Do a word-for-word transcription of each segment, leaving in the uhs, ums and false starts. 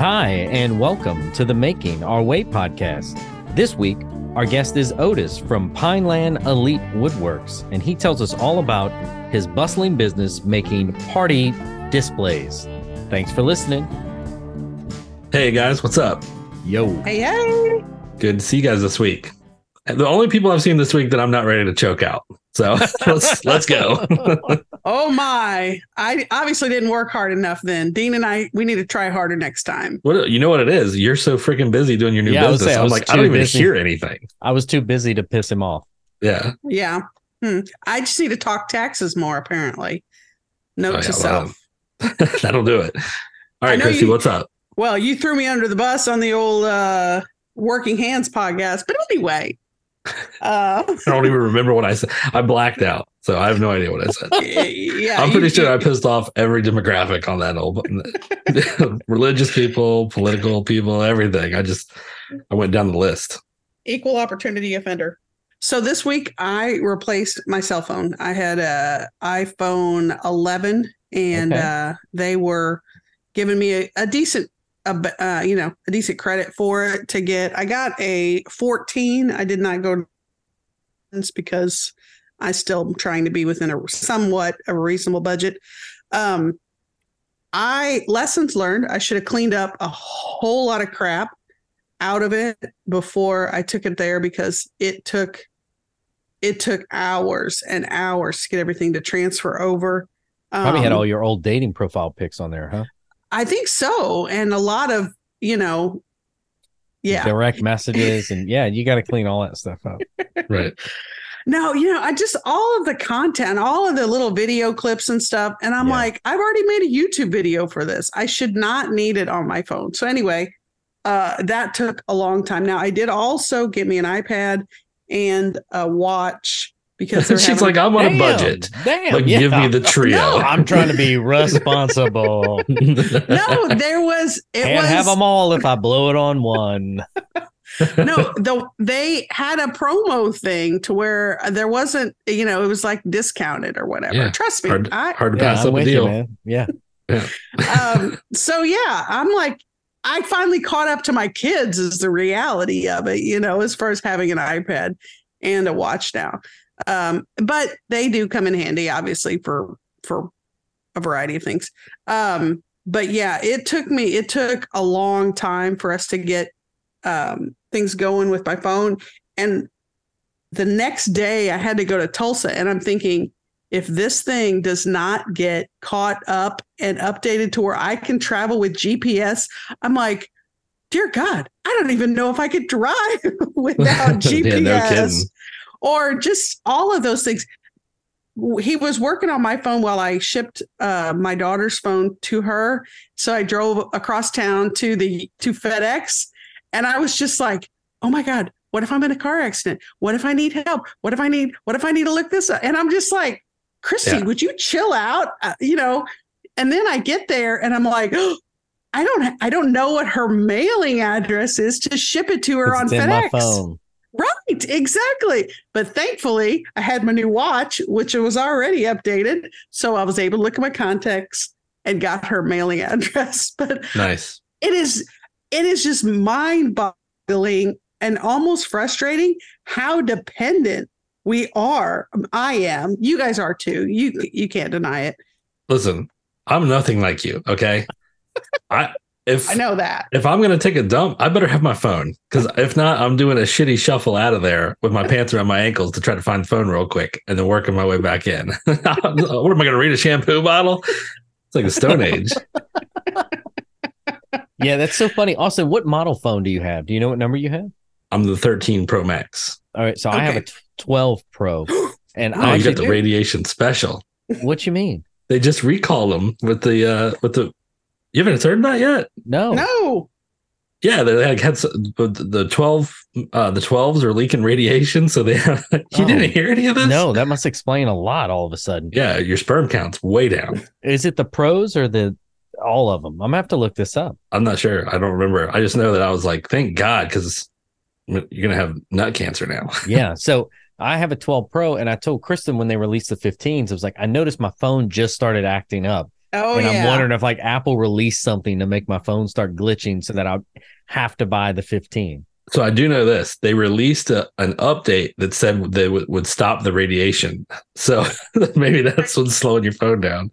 Hi, and welcome to the Making Our Way podcast. This week, our guest is Otis from Pineland Elite Woodworks, and he tells us all about his bustling business making party displays. Thanks for listening. Hey guys, what's up? Yo. Hey, hey. Good to see you guys this week. The only people I've seen this week that I'm not ready to choke out. So let's let's go. Oh my. I obviously didn't work hard enough then. Dean and I, we need to try harder next time. What you know what it is? You're so freaking busy doing your new Yeah, I was business. saying, I I'm was like, too I don't even busy. hear anything. I was too busy to piss him off. Yeah. Yeah. Hmm. I just need to talk taxes more, apparently. Note Oh, to yeah, self. well, that'll do it. All I right, know Christy, you- what's up? Well, you threw me under the bus on the old uh, Working Hands podcast. But anyway, uh, I don't even remember what I said. I blacked out. So I have no idea what I said. yeah, I'm pretty you- sure I pissed off every demographic on that old religious people, political people, everything. I just I went down the list. equal opportunity offender. So this week I replaced my cell phone. I had a iPhone eleven, and Okay. uh, they were giving me a, a decent, a, b- uh, you know, a decent credit for it to get. I got a fourteen. I did not go to because I still am trying to be within a somewhat a reasonable budget. Um, I lessons learned. I should have cleaned up a whole lot of crap out of it before I took it there, because it took it took hours and hours to get everything to transfer over. Probably had Um, all your old dating profile pics on there, huh? I think so, and a lot of you know, yeah. Direct messages, and yeah, you got to clean all that stuff up. Right. No, you know, I just all of the content, all of the little video clips and stuff, and I'm Yeah. like, I've already made a YouTube video for this. I should not need it on my phone. So anyway, uh, that took a long time. Now I did also get me an iPad and a watch because they're She's having- like, I'm on Damn, a budget. Damn, Like, yeah. give me the trio. No, I'm trying to be responsible. no, there was it Can't was have them all if I blow it on one. no, the, they had a promo thing to where there wasn't, you know, it was like discounted or whatever. Yeah. Trust me. hard, I, hard to Yeah, pass I'm up a with you, deal. man. Yeah. um, so yeah, I'm like, I finally caught up to my kids is the reality of it, you know, as far as having an iPad and a watch now. Um, but they do come in handy, obviously, for for a variety of things. Um, but yeah, it took me, it took a long time for us to get um, things going with my phone. And the next day I had to go to Tulsa, and I'm thinking, if this thing does not get caught up and updated to where I can travel with G P S, I'm like, dear God, I don't even know if I could drive without G P S. Yeah, no kidding. Or just all of those things. He was working on my phone while I shipped uh, my daughter's phone to her. So I drove across town to the to FedEx, and I was just like, oh my God, what if I'm in a car accident? What if I need help? What if I need, what if I need to look this up? And I'm just like, Christy, Yeah. would you chill out? Uh, you know, and then I get there and I'm like, oh, I don't, I don't know what her mailing address is to ship it to her on It's in FedEx. my phone. Right, exactly. But thankfully, I had my new watch, which was already updated. So I was able to look at my contacts and got her mailing address. But Nice. it is, it is just mind-boggling and almost frustrating how dependent we are. I am. You guys are too. You you can't deny it. Listen, I'm nothing like you. Okay. I if I know that. if I'm gonna take a dump, I better have my phone, because if not, I'm doing a shitty shuffle out of there with my pants around my ankles to try to find the phone real quick and then working my way back in. What am I gonna read a shampoo bottle? It's like the Stone Age. Yeah, that's so funny. Also, what model phone do you have? Do you know what number you have? I'm the thirteen Pro Max. All right, so I have a Okay. t- twelve Pro, and Oh, I you got actually, the radiation special. what you mean? They just recalled them with the uh with the. You haven't heard that yet? No, No. Yeah, they like had s- the the twelve uh the twelves are leaking radiation, so they you Oh. didn't hear any of this? no, that must explain a lot. All of a sudden, Yeah, your sperm count's way down. is it the pros or the all of them? I'm gonna have to look this up. I'm not sure. I don't remember. I just know that I was like, thank God, because you're gonna have nut cancer now. Yeah, so I have a twelve Pro, and I told Kristen when they released the fifteens, I was like, I noticed my phone just started acting up, Oh, and I'm yeah. wondering if like Apple released something to make my phone start glitching so that I'll have to buy the fifteen. So I do know this. They released a, an update that said they w- would stop the radiation. So maybe that's what's slowing your phone down.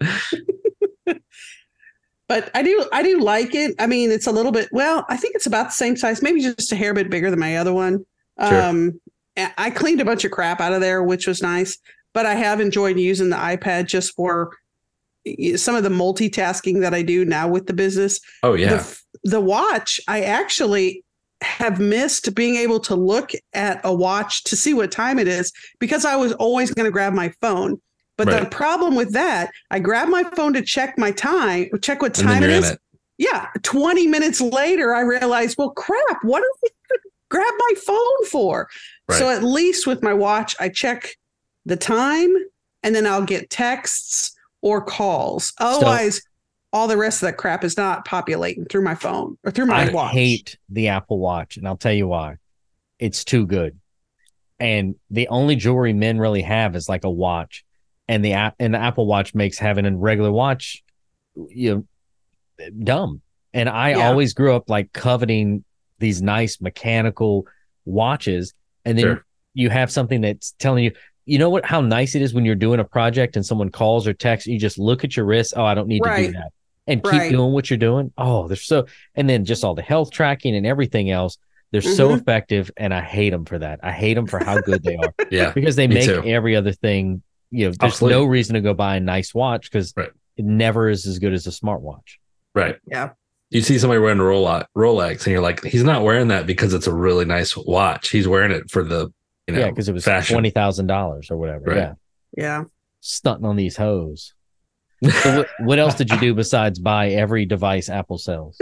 But I do, I do like it. I mean, it's a little bit. Well, I think it's about the same size, maybe just a hair bit bigger than my other one. Sure. Um, I cleaned a bunch of crap out of there, which was nice. But I have enjoyed using the iPad just for some of the multitasking that I do now with the business. Oh yeah. The, the watch, I actually have missed being able to look at a watch to see what time it is because I was always going to grab my phone. But right. the problem with that, I grab my phone to check my time, check what time it is. It. Yeah. twenty minutes later, I realized, well, crap, what did I grab my phone for? Right. So at least with my watch, I check the time and then I'll get texts or calls. Otherwise, so, all the rest of that crap is not populating through my phone or through my I watch. I hate the Apple Watch, and I'll tell you why. It's too good. And the only jewelry men really have is like a watch. And the app and the Apple Watch makes having a regular watch, you know, dumb. And I yeah. always grew up like coveting these nice mechanical watches. And then sure. you have something that's telling you, you know what, how nice it is when you're doing a project and someone calls or texts, you just look at your wrist. Oh, I don't need right. to do that. And keep right. doing what you're doing. Oh, they're so, and then just all the health tracking and everything else. They're mm-hmm. so effective. And I hate them for that. I hate them for how good they are. Yeah. Because they make too. every other thing, you know, there's Absolutely. no reason to go buy a nice watch because right. it never is as good as a smartwatch. Right. Yeah. You see somebody wearing a Rolex and you're like, he's not wearing that because it's a really nice watch. He's wearing it for the, you know, yeah, because it was fashion. twenty thousand dollars or whatever. Right. Yeah. Yeah. Stunting on these hoes. So what, what else did you do besides buy every device Apple sells?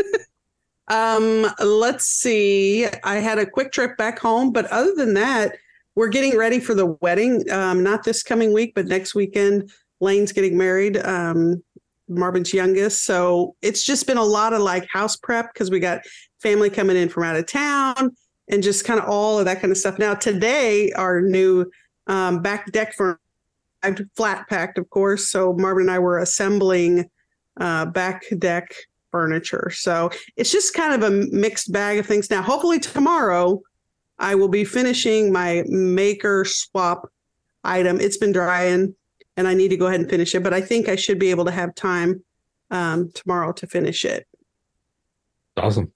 Um, let's see. I had a quick trip back home, but other than that, we're getting ready for the wedding. Um, not this coming week, but next weekend. Lane's getting married. Um, Marvin's youngest. So it's just been a lot of like house prep because we got family coming in from out of town and just kind of all of that kind of stuff. Now today, our new um, back deck for flat packed, of course. So Marvin and I were assembling uh, back deck furniture. So it's just kind of a mixed bag of things. Now, hopefully tomorrow I will be finishing my maker swap item. It's been drying and I need to go ahead and finish it, but I think I should be able to have time um, tomorrow to finish it. Awesome.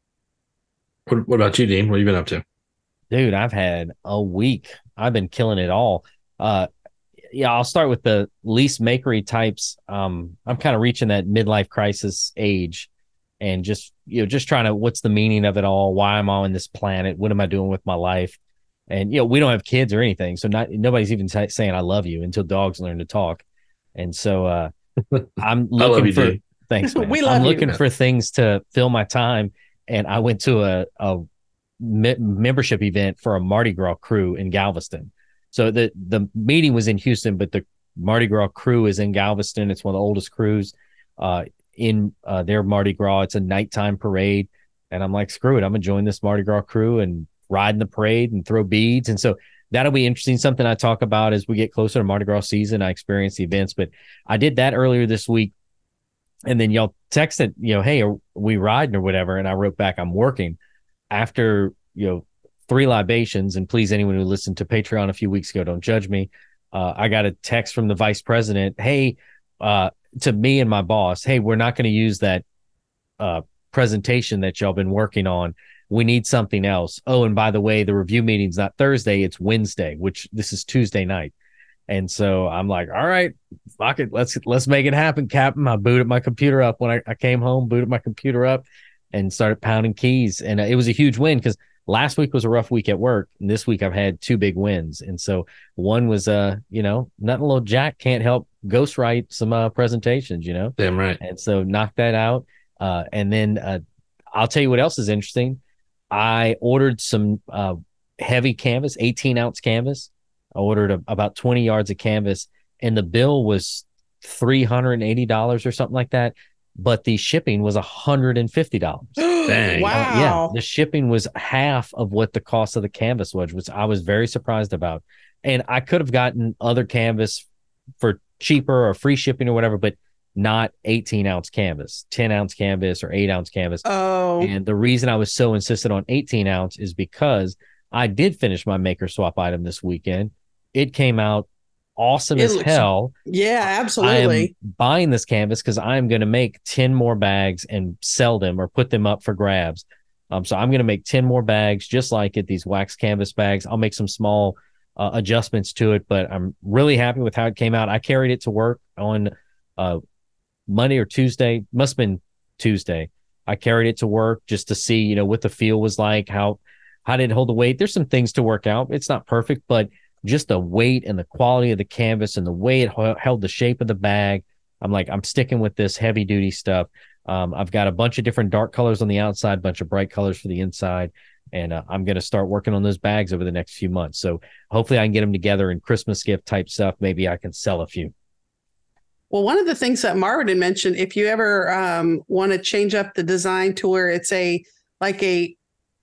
What, what about you, Dean? What have you been up to? Dude, I've had a week. I've been killing it all. Uh, yeah, I'll start with the least makery types. Um, I'm kind of reaching that midlife crisis age and just, you know, just trying to, what's the meaning of it all? Why am I on this planet? What am I doing with my life? And, you know, we don't have kids or anything. So not, nobody's even t- saying I love you until dogs learn to talk. And so uh, I'm looking you, for, Dean. thanks, man. We love I'm you. looking for things to fill my time. And I went to a, a me- membership event for a Mardi Gras crew in Galveston. So the, the meeting was in Houston, but the Mardi Gras crew is in Galveston. It's one of the oldest crews uh, in uh, their Mardi Gras. It's a nighttime parade. And I'm like, screw it. I'm going to join this Mardi Gras crew and ride in the parade and throw beads. And so that'll be interesting. Something I talk about as we get closer to Mardi Gras season. I experience the events, but I did that earlier this week. And then y'all texted, you know, hey, are we riding or whatever? And I wrote back, I'm working. After, you know, three libations, and please, anyone who listened to Patreon a few weeks ago, don't judge me. Uh, I got a text from the vice president, hey, uh, to me and my boss, hey, we're not going to use that uh, presentation that y'all been working on. We need something else. Oh, and by the way, the review meeting's not Thursday, it's Wednesday, which this is Tuesday night. And so I'm like, all right, fuck it. Let's, let's make it happen, Captain. I booted my computer up when I, I came home, booted my computer up and started pounding keys. And uh, it was a huge win because last week was a rough week at work. And this week I've had two big wins. And so one was, uh, you know, nothing little Jack can't help ghostwrite some uh, presentations, you know? Damn right. And so knock that out. Uh, and then uh, I'll tell you what else is interesting. I ordered some uh, heavy canvas, eighteen ounce canvas. I ordered a, about twenty yards of canvas and the bill was three hundred eighty dollars or something like that. But the shipping was one hundred fifty dollars. Dang. Wow. Uh, yeah, the shipping was half of what the cost of the canvas was, which I was very surprised about. And I could have gotten other canvas for cheaper or free shipping or whatever, but not eighteen ounce canvas, ten ounce canvas or eight ounce canvas. Oh, And the reason I was so insistent on eighteen ounce is because I did finish my maker swap item this weekend. It came out awesome It as looks- hell. yeah, I am absolutely. buying this canvas because I'm going to make ten more bags and sell them or put them up for grabs. Um, so I'm going to make ten more bags just like it, these wax canvas bags. I'll make some small uh, adjustments to it, but I'm really happy with how it came out. I carried it to work on uh, Monday or Tuesday. Must have been Tuesday. I carried it to work just to see, you know, what the feel was like, how how did it hold the weight. There's some things to work out. It's not perfect, but just the weight and the quality of the canvas and the way it h- held the shape of the bag. I'm like, I'm sticking with this heavy duty stuff. Um, I've got a bunch of different dark colors on the outside, bunch of bright colors for the inside. And uh, I'm going to start working on those bags over the next few months. So hopefully I can get them together in Christmas gift type stuff. Maybe I can sell a few. Well, one of the things that Marvin had mentioned, if you ever um, want to change up the design to where it's a like a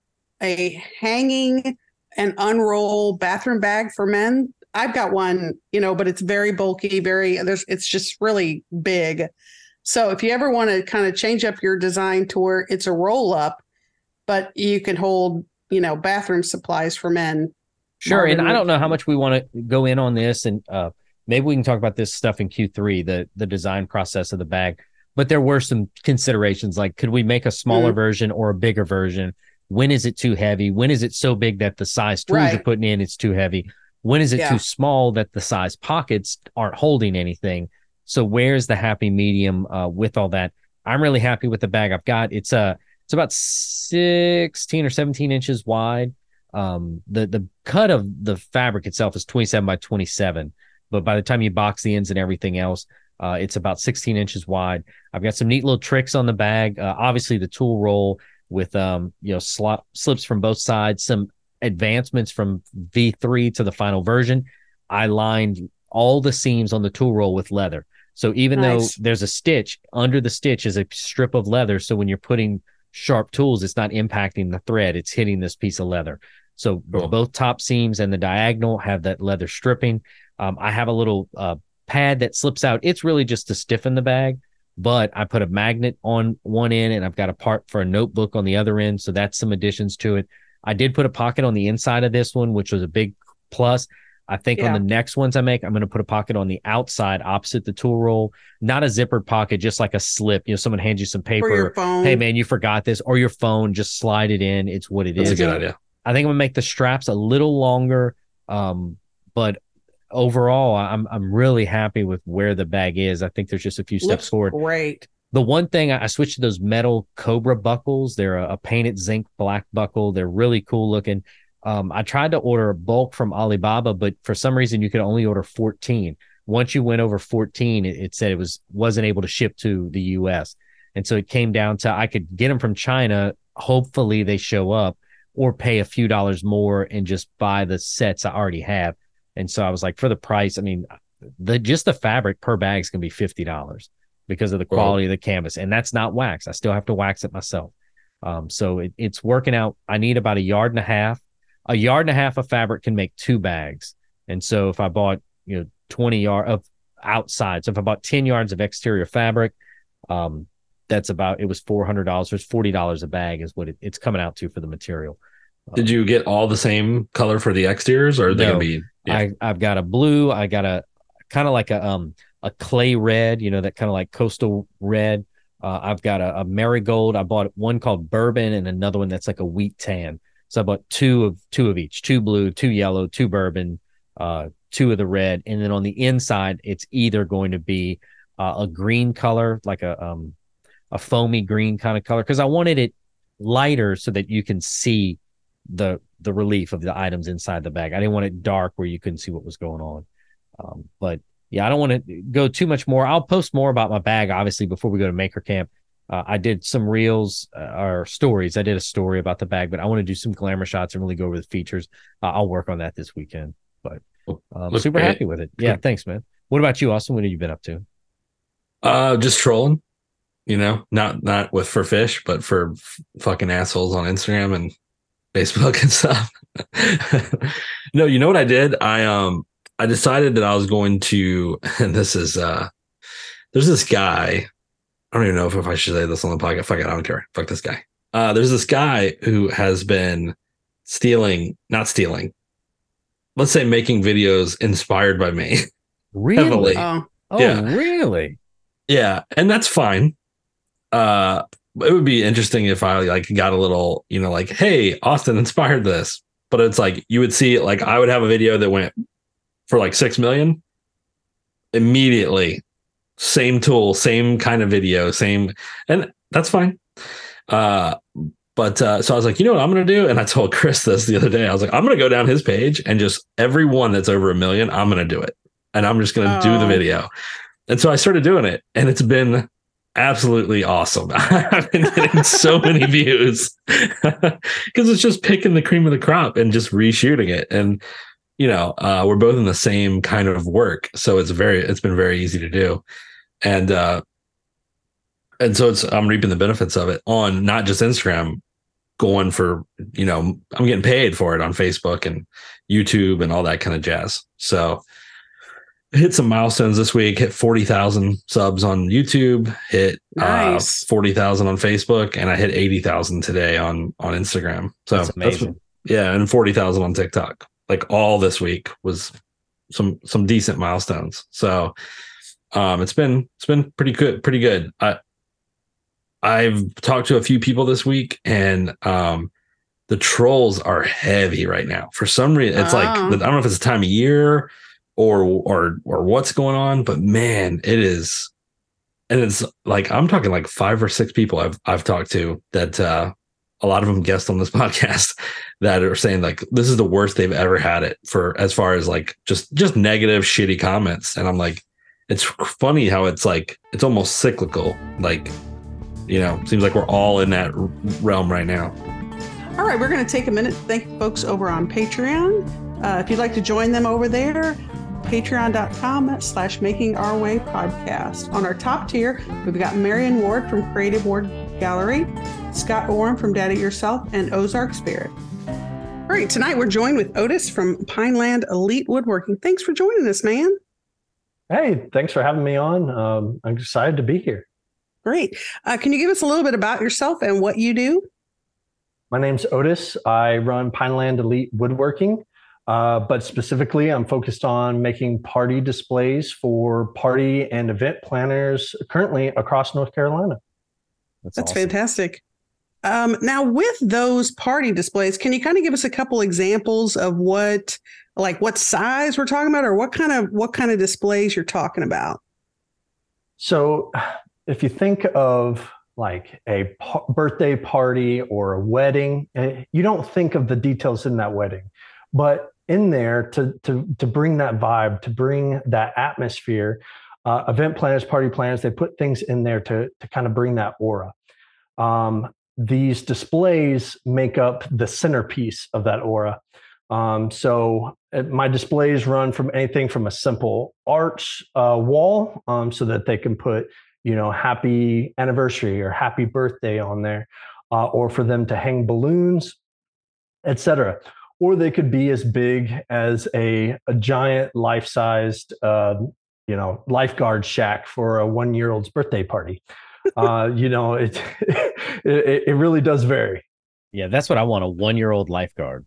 a hanging and unroll bathroom bag for men, I've got one, you know, but it's very bulky, very there's it's just really big. So if you ever want to kind of change up your design to where it's a roll up, but you can hold, you know, bathroom supplies for men. Sure. Marvin And I would- don't know how much we want to go in on this, and uh, maybe we can talk about this stuff in Q three, the the design process of the bag. But there were some considerations like, could we make a smaller Mhm. version or a bigger version? When is it too heavy? When is it so big that the size tools Right. you're putting in it's too heavy? When is it Yeah. too small that the size pockets aren't holding anything? So where's the happy medium uh, with all that? I'm really happy with the bag I've got. It's a it's about sixteen or seventeen inches wide. Um, the the cut of the fabric itself is twenty-seven by twenty-seven, but by the time you box the ends and everything else, uh, it's about sixteen inches wide. I've got some neat little tricks on the bag. Uh, obviously, the tool roll with um, you know slot slips from both sides. Some advancements from V three to the final version. I lined all the seams on the tool roll with leather. So even Nice. though there's a stitch, under the stitch is a strip of leather. So when you're putting sharp tools, it's not impacting the thread. It's hitting this piece of leather. So Cool. both top seams and the diagonal have that leather stripping. Um, I have a little uh, pad that slips out. It's really just to stiffen the bag, but I put a magnet on one end and I've got a part for a notebook on the other end. So that's some additions to it. I did put a pocket on the inside of this one, which was a big plus. I think Yeah. on the next ones I make, I'm going to put a pocket on the outside opposite the tool roll, not a zippered pocket, just like a slip. You know, someone hands you some paper. For your phone. Hey, man, you forgot this, or your phone, just slide it in. It's what it That's is. a good idea. I think I'm gonna make the straps a little longer, um, but overall, I'm I'm really happy with where the bag is. I think there's just a few steps Looks forward. great. The one thing I I switched to those metal Cobra buckles. They're a, a painted zinc black buckle. They're really cool looking. Um, I tried to order bulk from Alibaba, but for some reason you could only order fourteen. Once you went over fourteen, it, it said it was wasn't able to ship to the U S. And so it came down to I could get them from China. Hopefully they show up, or pay a few dollars more and just buy the sets I already have. And so I was like, for the price, I mean, the just the fabric per bag is going to be fifty dollars because of the quality of the canvas. And that's not wax. I still have to wax it myself. Um, so it, it's working out. I need about a yard and a half. A yard and a half of fabric can make two bags. And so if I bought, you know, twenty yard of outside, so if I bought ten yards of exterior fabric, um, that's about, it was four hundred dollars. So it's forty dollars a bag is what it, it's coming out to for the material. Did you get all the same color for the exteriors, or are they No. gonna be? Yeah. I, I've got a blue. I got a kind of like a um a clay red, you know, that kind of like coastal red. Uh, I've got a, a marigold. I bought one called bourbon and another one that's like a wheat tan. So I bought two of two of each, two blue, two yellow, two bourbon, uh, two of the red, and then on the inside, it's either going to be uh, a green color, like a um a foamy green kind of color, because I wanted it lighter so that you can see the the relief of the items inside the bag. I didn't want it dark where you couldn't see what was going on. Um, but yeah, I don't want to go too much more. I'll post more about my bag, obviously, before we go to Maker Camp. Uh, I did some reels uh, or stories. I did a story about the bag, but I want to do some glamour shots and really go over the features. Uh, I'll work on that this weekend. But um, Looks super great. happy with it. Yeah, thanks, man. What about you, Austin? What have you been up to? Uh, just trolling. You know, not not with for fish, but for f- fucking assholes on Instagram and Facebook and stuff. No, you know what I did? I um I decided that I was going to, and this is uh there's this guy. I don't even know if, if I should say this on the podcast. Fuck it, I don't care. Fuck this guy. Uh, there's this guy who has been stealing, not stealing. Let's say making videos inspired by me. Really? Heavily. Oh, Oh, Yeah. really? Yeah, and that's fine. Uh, it would be interesting if I like got a little, you know, like, hey, Austin inspired this. But it's like you would see, like, I would have a video that went for like six million immediately. Same tool, same kind of video, same, and that's fine. Uh, but uh, so I was like, you know what I'm gonna do? And I told Chris this the other day. I was like, I'm gonna go down his page and just every one that's over a million, I'm gonna do it, and I'm just gonna Oh. do the video. And so I started doing it, and it's been absolutely awesome. I've been getting so many views because it's just picking the cream of the crop and just reshooting it. And you know, uh, we're both in the same kind of work, so it's very, it's been very easy to do. And uh, and so it's I'm reaping the benefits of it on not just Instagram, going for, you know, I'm getting paid for it on Facebook and YouTube and all that kind of jazz. So hit some milestones this week, hit forty thousand subs on YouTube, hit Nice. uh, forty thousand on Facebook, and I hit eighty thousand today on, on Instagram. So That's amazing. yeah. And forty thousand on TikTok. Like all this week was some, some decent milestones. So um, it's been, it's been pretty good, pretty good. I, I've talked to a few people this week, and um, the trolls are heavy right now. For some reason, it's like, Oh. I don't know if it's the time of year or or or what's going on, but man, it is, and it's like I'm talking like five or six people I've I've talked to that uh, a lot of them guests on this podcast that are saying like this is the worst they've ever had it for as far as like just just negative shitty comments, and I'm like, it's funny how it's like it's almost cyclical, like, you know, seems like we're all in that r- realm right now. All right, we're going to take a minute to thank folks over on Patreon. Uh, if you'd like to join them over there, patreon.com slash making our way podcast. On our top tier, we've got Marion Ward from Creative Ward Gallery, Scott Orm from Daddy Yourself, and Ozark Spirit. All right, tonight we're joined with Otis from Pineland Elite Woodworking. Thanks for joining us, man. Hey, thanks for having me on. Um, I'm excited to be here. Great. Uh, can you give us a little bit about yourself and what you do? My name's Otis. I run Pineland Elite Woodworking, uh, but specifically I'm focused on making party displays for party and event planners currently across North Carolina. That's awesome. fantastic. Um, now, with those party displays, can you kind of give us a couple examples of what, like, what size we're talking about, or what kind of what kind of displays you're talking about? So if you think of like a pa- birthday party or a wedding, eh, you don't think of the details in that wedding, but in there to to to bring that vibe, to bring that atmosphere, uh, event planners, party planners, they put things in there to to kind of bring that aura. Um, these displays make up the centerpiece of that aura. Um, so uh, my displays run from anything from a simple arch uh, wall, um, so that they can put, you know, happy anniversary or happy birthday on there, uh, or for them to hang balloons, et cetera. Or they could be as big as a, a giant life-sized, uh, you know, lifeguard shack for a one-year-old's birthday party. Uh, you know, it, it it really does vary. Yeah, that's what I want, a one-year-old lifeguard.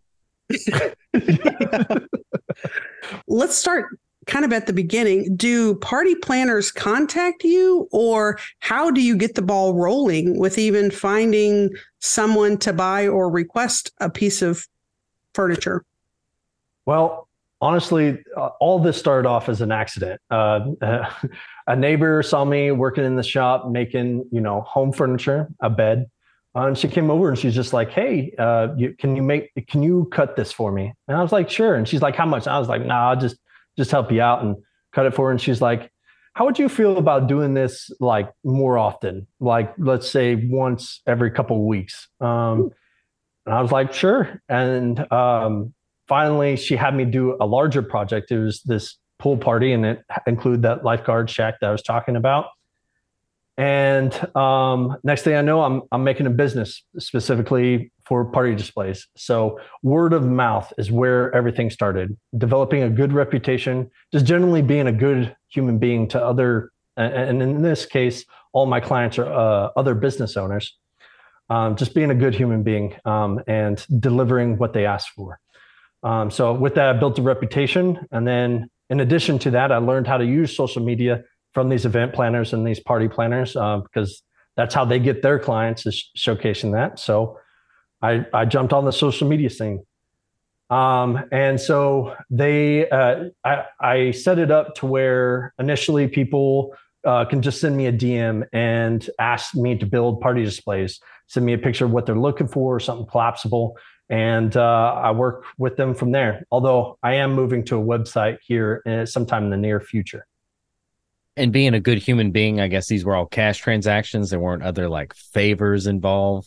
Let's start kind of at the beginning. Do party planners contact you, or how do you get the ball rolling with even finding someone to buy or request a piece of furniture? Well, honestly, uh, all this started off as an accident. Uh, uh, a neighbor saw me working in the shop making, you know, home furniture, a bed, uh, and she came over and she's just like, "Hey, uh, you, can you make? Can you cut this for me?" And I was like, "Sure." And she's like, "How much?" And I was like, "Nah, I'll just just help you out and cut it for her." And she's like, "How would you feel about doing this like more often? Like, let's say once every couple of weeks?" Um, and I was like, "Sure." And um, finally, she had me do a larger project. It was this pool party, and it included that lifeguard shack that I was talking about. And um, next thing I know, I'm I'm making a business specifically for party displays. So word of mouth is where everything started. Developing a good reputation, just generally being a good human being to other and in this case, all my clients are uh, other business owners. Um, just being a good human being um, and delivering what they ask for. Um, so with that, I built a reputation. And then in addition to that, I learned how to use social media from these event planners and these party planners uh, because that's how they get their clients, is showcasing that. So I, I jumped on the social media scene. Um, and so they, uh, I, I set it up to where initially people uh, can just send me a D M and ask me to build party displays, send me a picture of what they're looking for, something collapsible. And uh, I work with them from there. Although I am moving to a website here uh, sometime in the near future. And being a good human being, I guess these were all cash transactions. There weren't other like favors involved.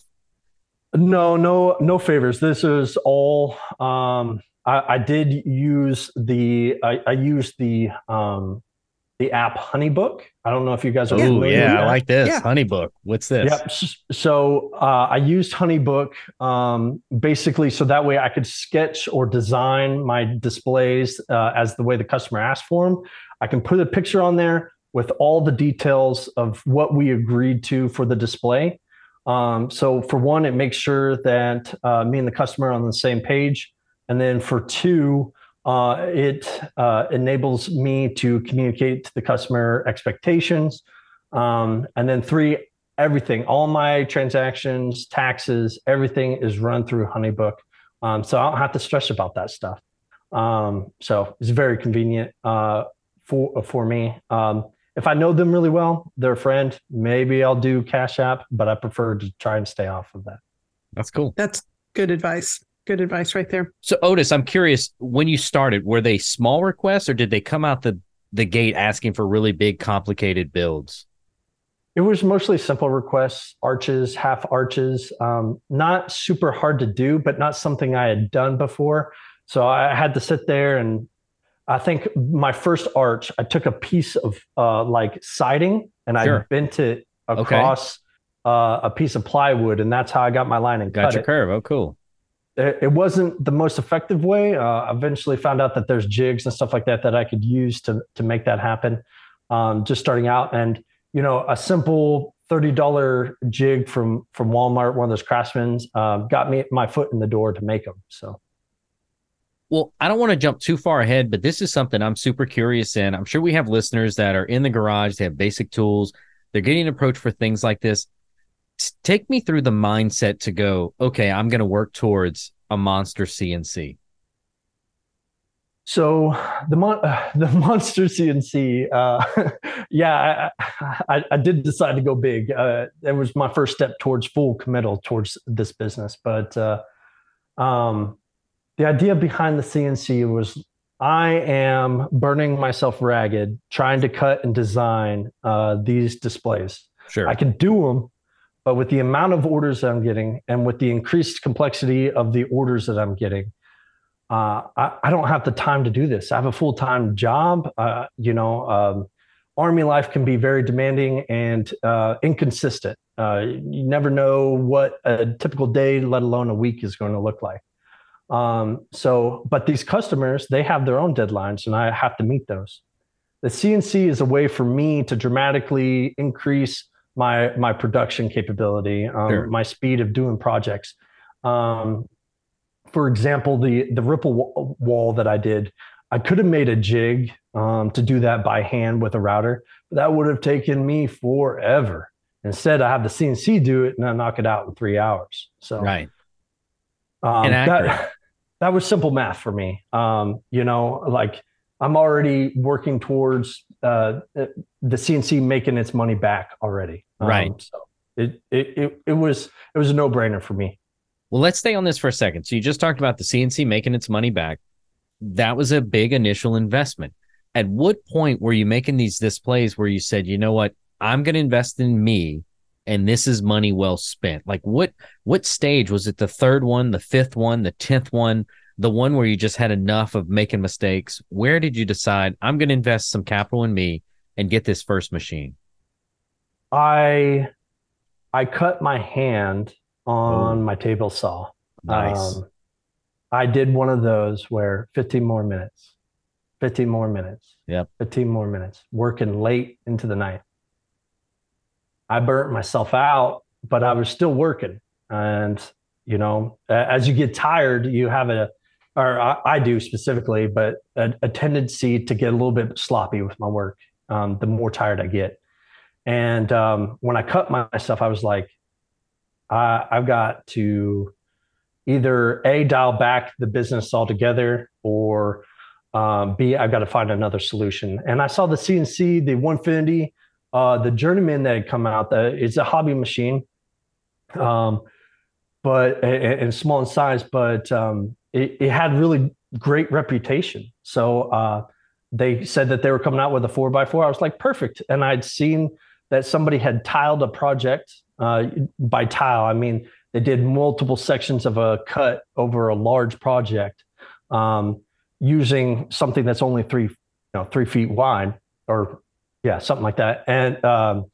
No, no, no favors. This is all. Um, I, I did use the. I, I used the um, the app Honeybook. I don't know if you guys are. Oh familiar yeah, with I that. like this Yeah. Honeybook. What's this? Yep. So uh, I used Honeybook um, basically so that way I could sketch or design my displays uh, as the way the customer asked for them. I can put a picture on there with all the details of what we agreed to for the display. Um, so for one, it makes sure that uh, me and the customer are on the same page. And then for two, uh, it uh, enables me to communicate to the customer expectations. Um, and then three, everything, all my transactions, taxes, everything is run through Honeybook. Um, so I don't have to stress about that stuff. Um, so it's very convenient uh, for, for me. Um, If I know them really well, they're a friend, maybe I'll do Cash App, but I prefer to try and stay off of that. That's cool. That's good advice. Good advice right there. So Otis, I'm curious, when you started, were they small requests or did they come out the, the gate asking for really big, complicated builds? It was mostly simple requests, arches, half arches, um, not super hard to do, but not something I had done before. So I had to sit there and I think my first arch, I took a piece of uh, like siding and sure. I bent it across okay. uh, a piece of plywood, and that's how I got my line and got cut your it. curve. Oh, cool. It, it wasn't the most effective way. Uh, eventually found out that there's jigs and stuff like that that I could use to to make that happen. Um, just starting out, and you know, a simple thirty dollars jig from from Walmart, one of those Craftsman's, uh, got me my foot in the door to make them. So. Well, I don't want to jump too far ahead, but this is something I'm super curious in. I'm sure we have listeners that are in the garage. They have basic tools. They're getting approached for things like this. Take me through the mindset to go, okay, I'm going to work towards a monster C N C. So the mon- uh, the monster C N C, uh, yeah, I, I, I did decide to go big. Uh, it was my first step towards full committal towards this business. But uh, um, the idea behind the C N C was I am burning myself ragged trying to cut and design uh, these displays. Sure. I can do them, but with the amount of orders that I'm getting and with the increased complexity of the orders that I'm getting, uh, I, I don't have the time to do this. I have a full-time job. Uh, you know, um, Army life can be very demanding and uh, inconsistent. Uh, you never know what a typical day, let alone a week, is going to look like. Um, so, but these customers, they have their own deadlines and I have to meet those. The C N C is a way for me to dramatically increase my, my production capability, um, sure. my speed of doing projects. Um, for example, the, the ripple wall that I did, I could have made a jig, um, to do that by hand with a router, but that would have taken me forever. Instead, I have the C N C do it and I knock it out in three hours. So, right. Um, that, that was simple math for me. Um, you know, like I'm already working towards uh, the C N C making its money back already. Um, right. So it, it, it, it was, it was a no brainer for me. Well, let's stay on this for a second. So you just talked about the C N C making its money back. That was a big initial investment. At what point were you making these displays where you said, you know what, I'm going to invest in me, and this is money well spent? Like what, what stage was it? The third one, the fifth one, the tenth one, the one where you just had enough of making mistakes? Where did you decide I'm going to invest some capital in me and get this first machine? I, I cut my hand on oh, my table saw. Nice. Um, I did one of those where fifteen more minutes. fifteen more minutes. Yep. fifteen more minutes, working late into the night. I burnt myself out, but I was still working. And, you know, as you get tired, you have a, or I, I do specifically, but a, a tendency to get a little bit sloppy with my work. Um, the more tired I get. And um, when I cut myself, I was like, I, I've got to either A, dial back the business altogether, or um, B, I've got to find another solution. And I saw the C N C, the one fifty, uh, the Journeyman that had come out. That it's a hobby machine, um, but and small in size, but um, it, it had really great reputation. So uh, they said that they were coming out with a four by four. I was like, perfect. And I'd seen that somebody had tiled a project. Uh, by tile, I mean, they did multiple sections of a cut over a large project um, using something that's only three, you know, three feet wide, or yeah, something like that. And um,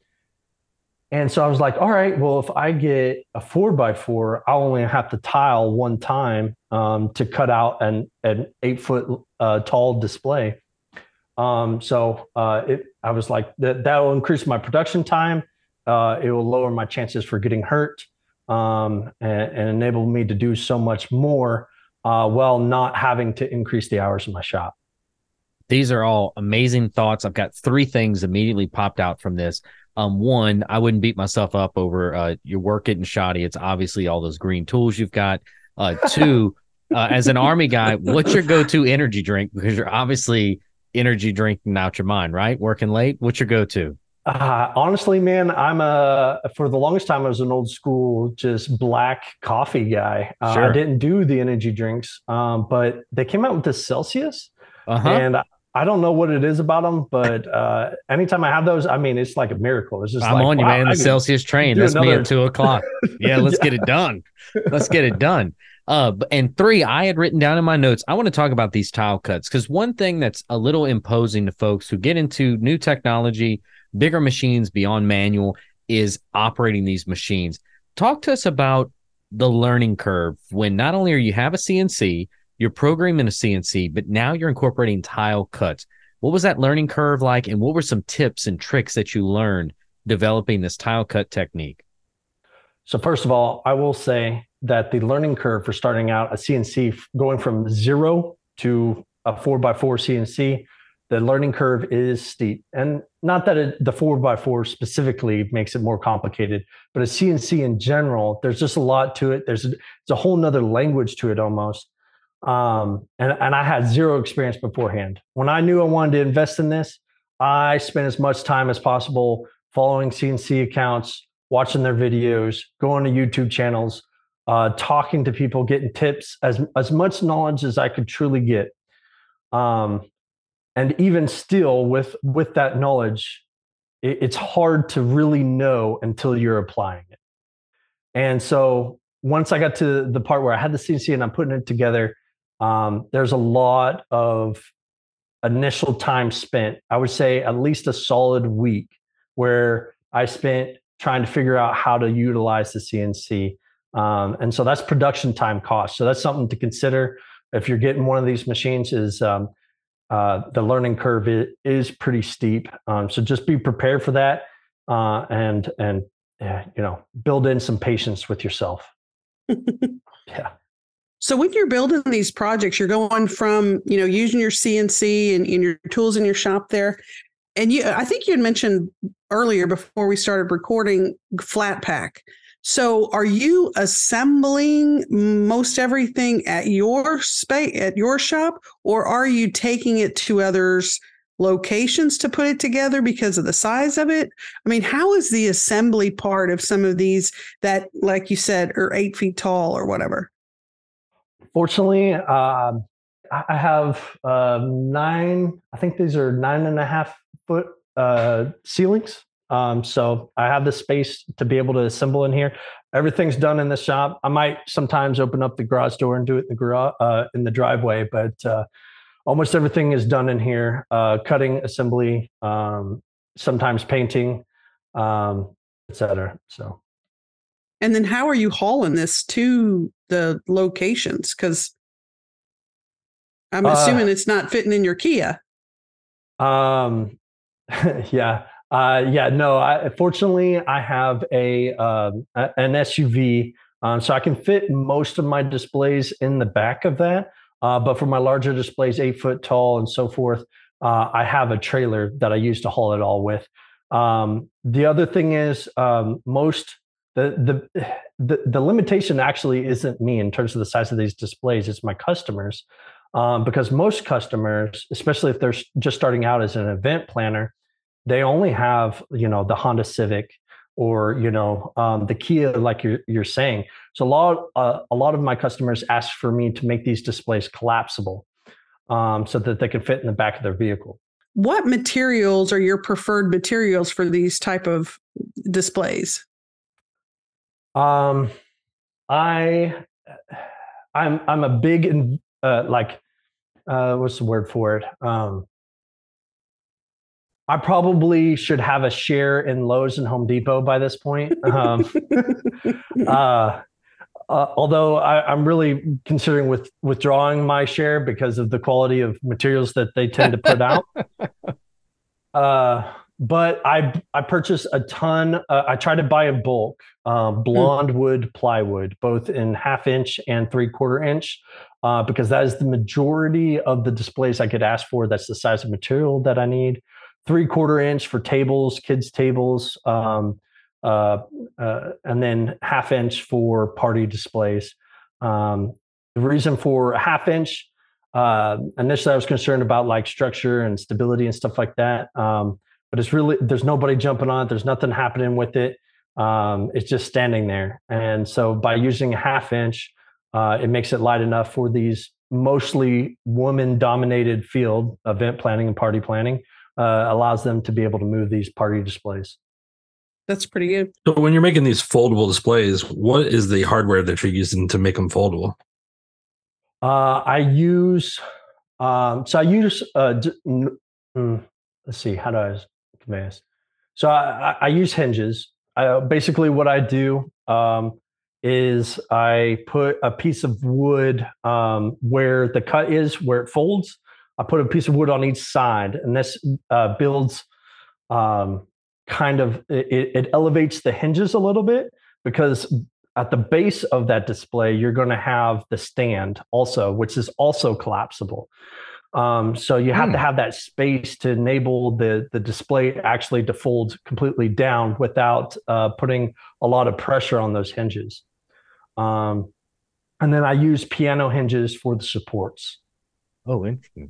and so I was like, all right, well, if I get a four by four, I'll only have to tile one time um, to cut out an an eight foot uh, tall display. Um, so uh, it, I was like, that that will increase my production time. Uh, it will lower my chances for getting hurt, um, and, and enable me to do so much more uh, while not having to increase the hours in my shop. These are all amazing thoughts. I've got three things immediately popped out from this. Um, one, I wouldn't beat myself up over uh, your work getting shoddy. It's obviously all those green tools you've got. Uh, two, uh, as an Army guy, what's your go-to energy drink? Because you're obviously energy drinking out your mind, right? Working late. What's your go-to? Uh, honestly, man, I'm a, for the longest time, I was an old school, just black coffee guy. Uh, Sure. I didn't do the energy drinks, um, but they came out with the Celsius, Uh-huh. and I don't know what it is about them, but uh, anytime I have those, I mean, it's like a miracle. It's just I'm like, on you, wow, man. The I can Celsius train. do That's me another- at two o'clock. Yeah, let's Yeah. get it done. Let's get it done. Uh, b- and three, I had written down in my notes, I want to talk about these tile cuts, because one thing that's a little imposing to folks who get into new technology, bigger machines beyond manual, is operating these machines. Talk to us about the learning curve when not only are you have a C N C, you're programming a C N C, but now you're incorporating tile cuts. What was that learning curve like, and what were some tips and tricks that you learned developing this tile cut technique? So first of all, I will say that the learning curve for starting out a C N C, going from zero to a four by four C N C, the learning curve is steep. And not that it, the four by four specifically makes it more complicated, but a C N C in general, there's just a lot to it. There's a, it's a whole nother language to it almost. Um, and, and I had zero experience beforehand. When I knew I wanted to invest in this, I spent as much time as possible following C N C accounts, watching their videos, going to YouTube channels, uh, talking to people, getting tips, as, as much knowledge as I could truly get. Um, and even still with, with that knowledge, it, it's hard to really know until you're applying it. And so once I got to the part where I had the C N C and I'm putting it together, um, there's a lot of initial time spent. I would say at least a solid week where I spent trying to figure out how to utilize the C N C. Um, and so that's production time cost. So that's something to consider if you're getting one of these machines. Is um, uh, the learning curve is, is pretty steep. Um, so just be prepared for that, uh, and and uh, you know, build in some patience with yourself. Yeah. So when you're building these projects, you're going from, you know, using your C N C and, and your tools in your shop there. And you, I think you had mentioned earlier before we started recording, flat pack. So are you assembling most everything at your space, at your shop, or are you taking it to others' locations to put it together because of the size of it? I mean, how is the assembly part of some of these that, like you said, are eight feet tall or whatever? Fortunately, uh, I have uh, nine, I think these are nine and a half foot uh, ceilings. Um, so I have the space to be able to assemble in here. Everything's done in the shop. I might sometimes open up the garage door and do it in the garage, uh, in the driveway, but uh, almost everything is done in here. Uh, cutting, assembly, um, sometimes painting, um, et cetera. So. And then how are you hauling this to the locations? Because I'm Uh, assuming it's not fitting in your Kia. Um, yeah. Uh, yeah, no, I, fortunately I have a, um, a an S U V, um, so I can fit most of my displays in the back of that. Uh, but for my larger displays, eight foot tall and so forth, uh, I have a trailer that I use to haul it all with. Um, the other thing is, um, most the, the the the limitation actually isn't me in terms of the size of these displays; it's my customers. Um, because most customers, especially if they're just starting out as an event planner, they only have, you know, the Honda Civic or, you know, um, the Kia, like you're, you're saying. So a lot, uh, a lot of my customers ask for me to make these displays collapsible, um, so that they can fit in the back of their vehicle. What materials are your preferred materials for these type of displays? Um, I, I'm, I'm a big, uh, like, uh, what's the word for it? Um, I probably should have a share in Lowe's and Home Depot by this point. Um, uh, uh, although I, I'm really considering with, withdrawing my share because of the quality of materials that they tend to put out. Uh, but I I purchase a ton. Uh, I try to buy in bulk, uh, blonde mm. wood plywood, both in half inch and three quarter inch, uh, because that is the majority of the displays I could ask for. That's the size of material that I need. Three quarter inch for tables, kids' tables, um, uh, uh, and then half inch for party displays. Um, the reason for a half inch, uh, initially I was concerned about like structure and stability and stuff like that. Um, but it's really, there's nobody jumping on it. There's nothing happening with it. Um, it's just standing there. And so by using a half inch, uh, it makes it light enough for these mostly woman dominated field, event planning and party planning. Uh, allows them to be able to move these party displays. That's pretty good. So when you're making these foldable displays, what is the hardware that you're using to make them foldable? Uh, I use, um, so I use, uh, d- mm, let's see, how do I convey this? So I, I use hinges. I, basically what I do um, is I put a piece of wood um, where the cut is, where it folds. I put a piece of wood on each side, and this uh, builds um, kind of, it, it elevates the hinges a little bit, because at the base of that display, you're going to have the stand also, which is also collapsible. Um, so you have mm. to have that space to enable the, the display actually to fold completely down without uh, putting a lot of pressure on those hinges. Um, and then I use piano hinges for the supports. Oh, interesting.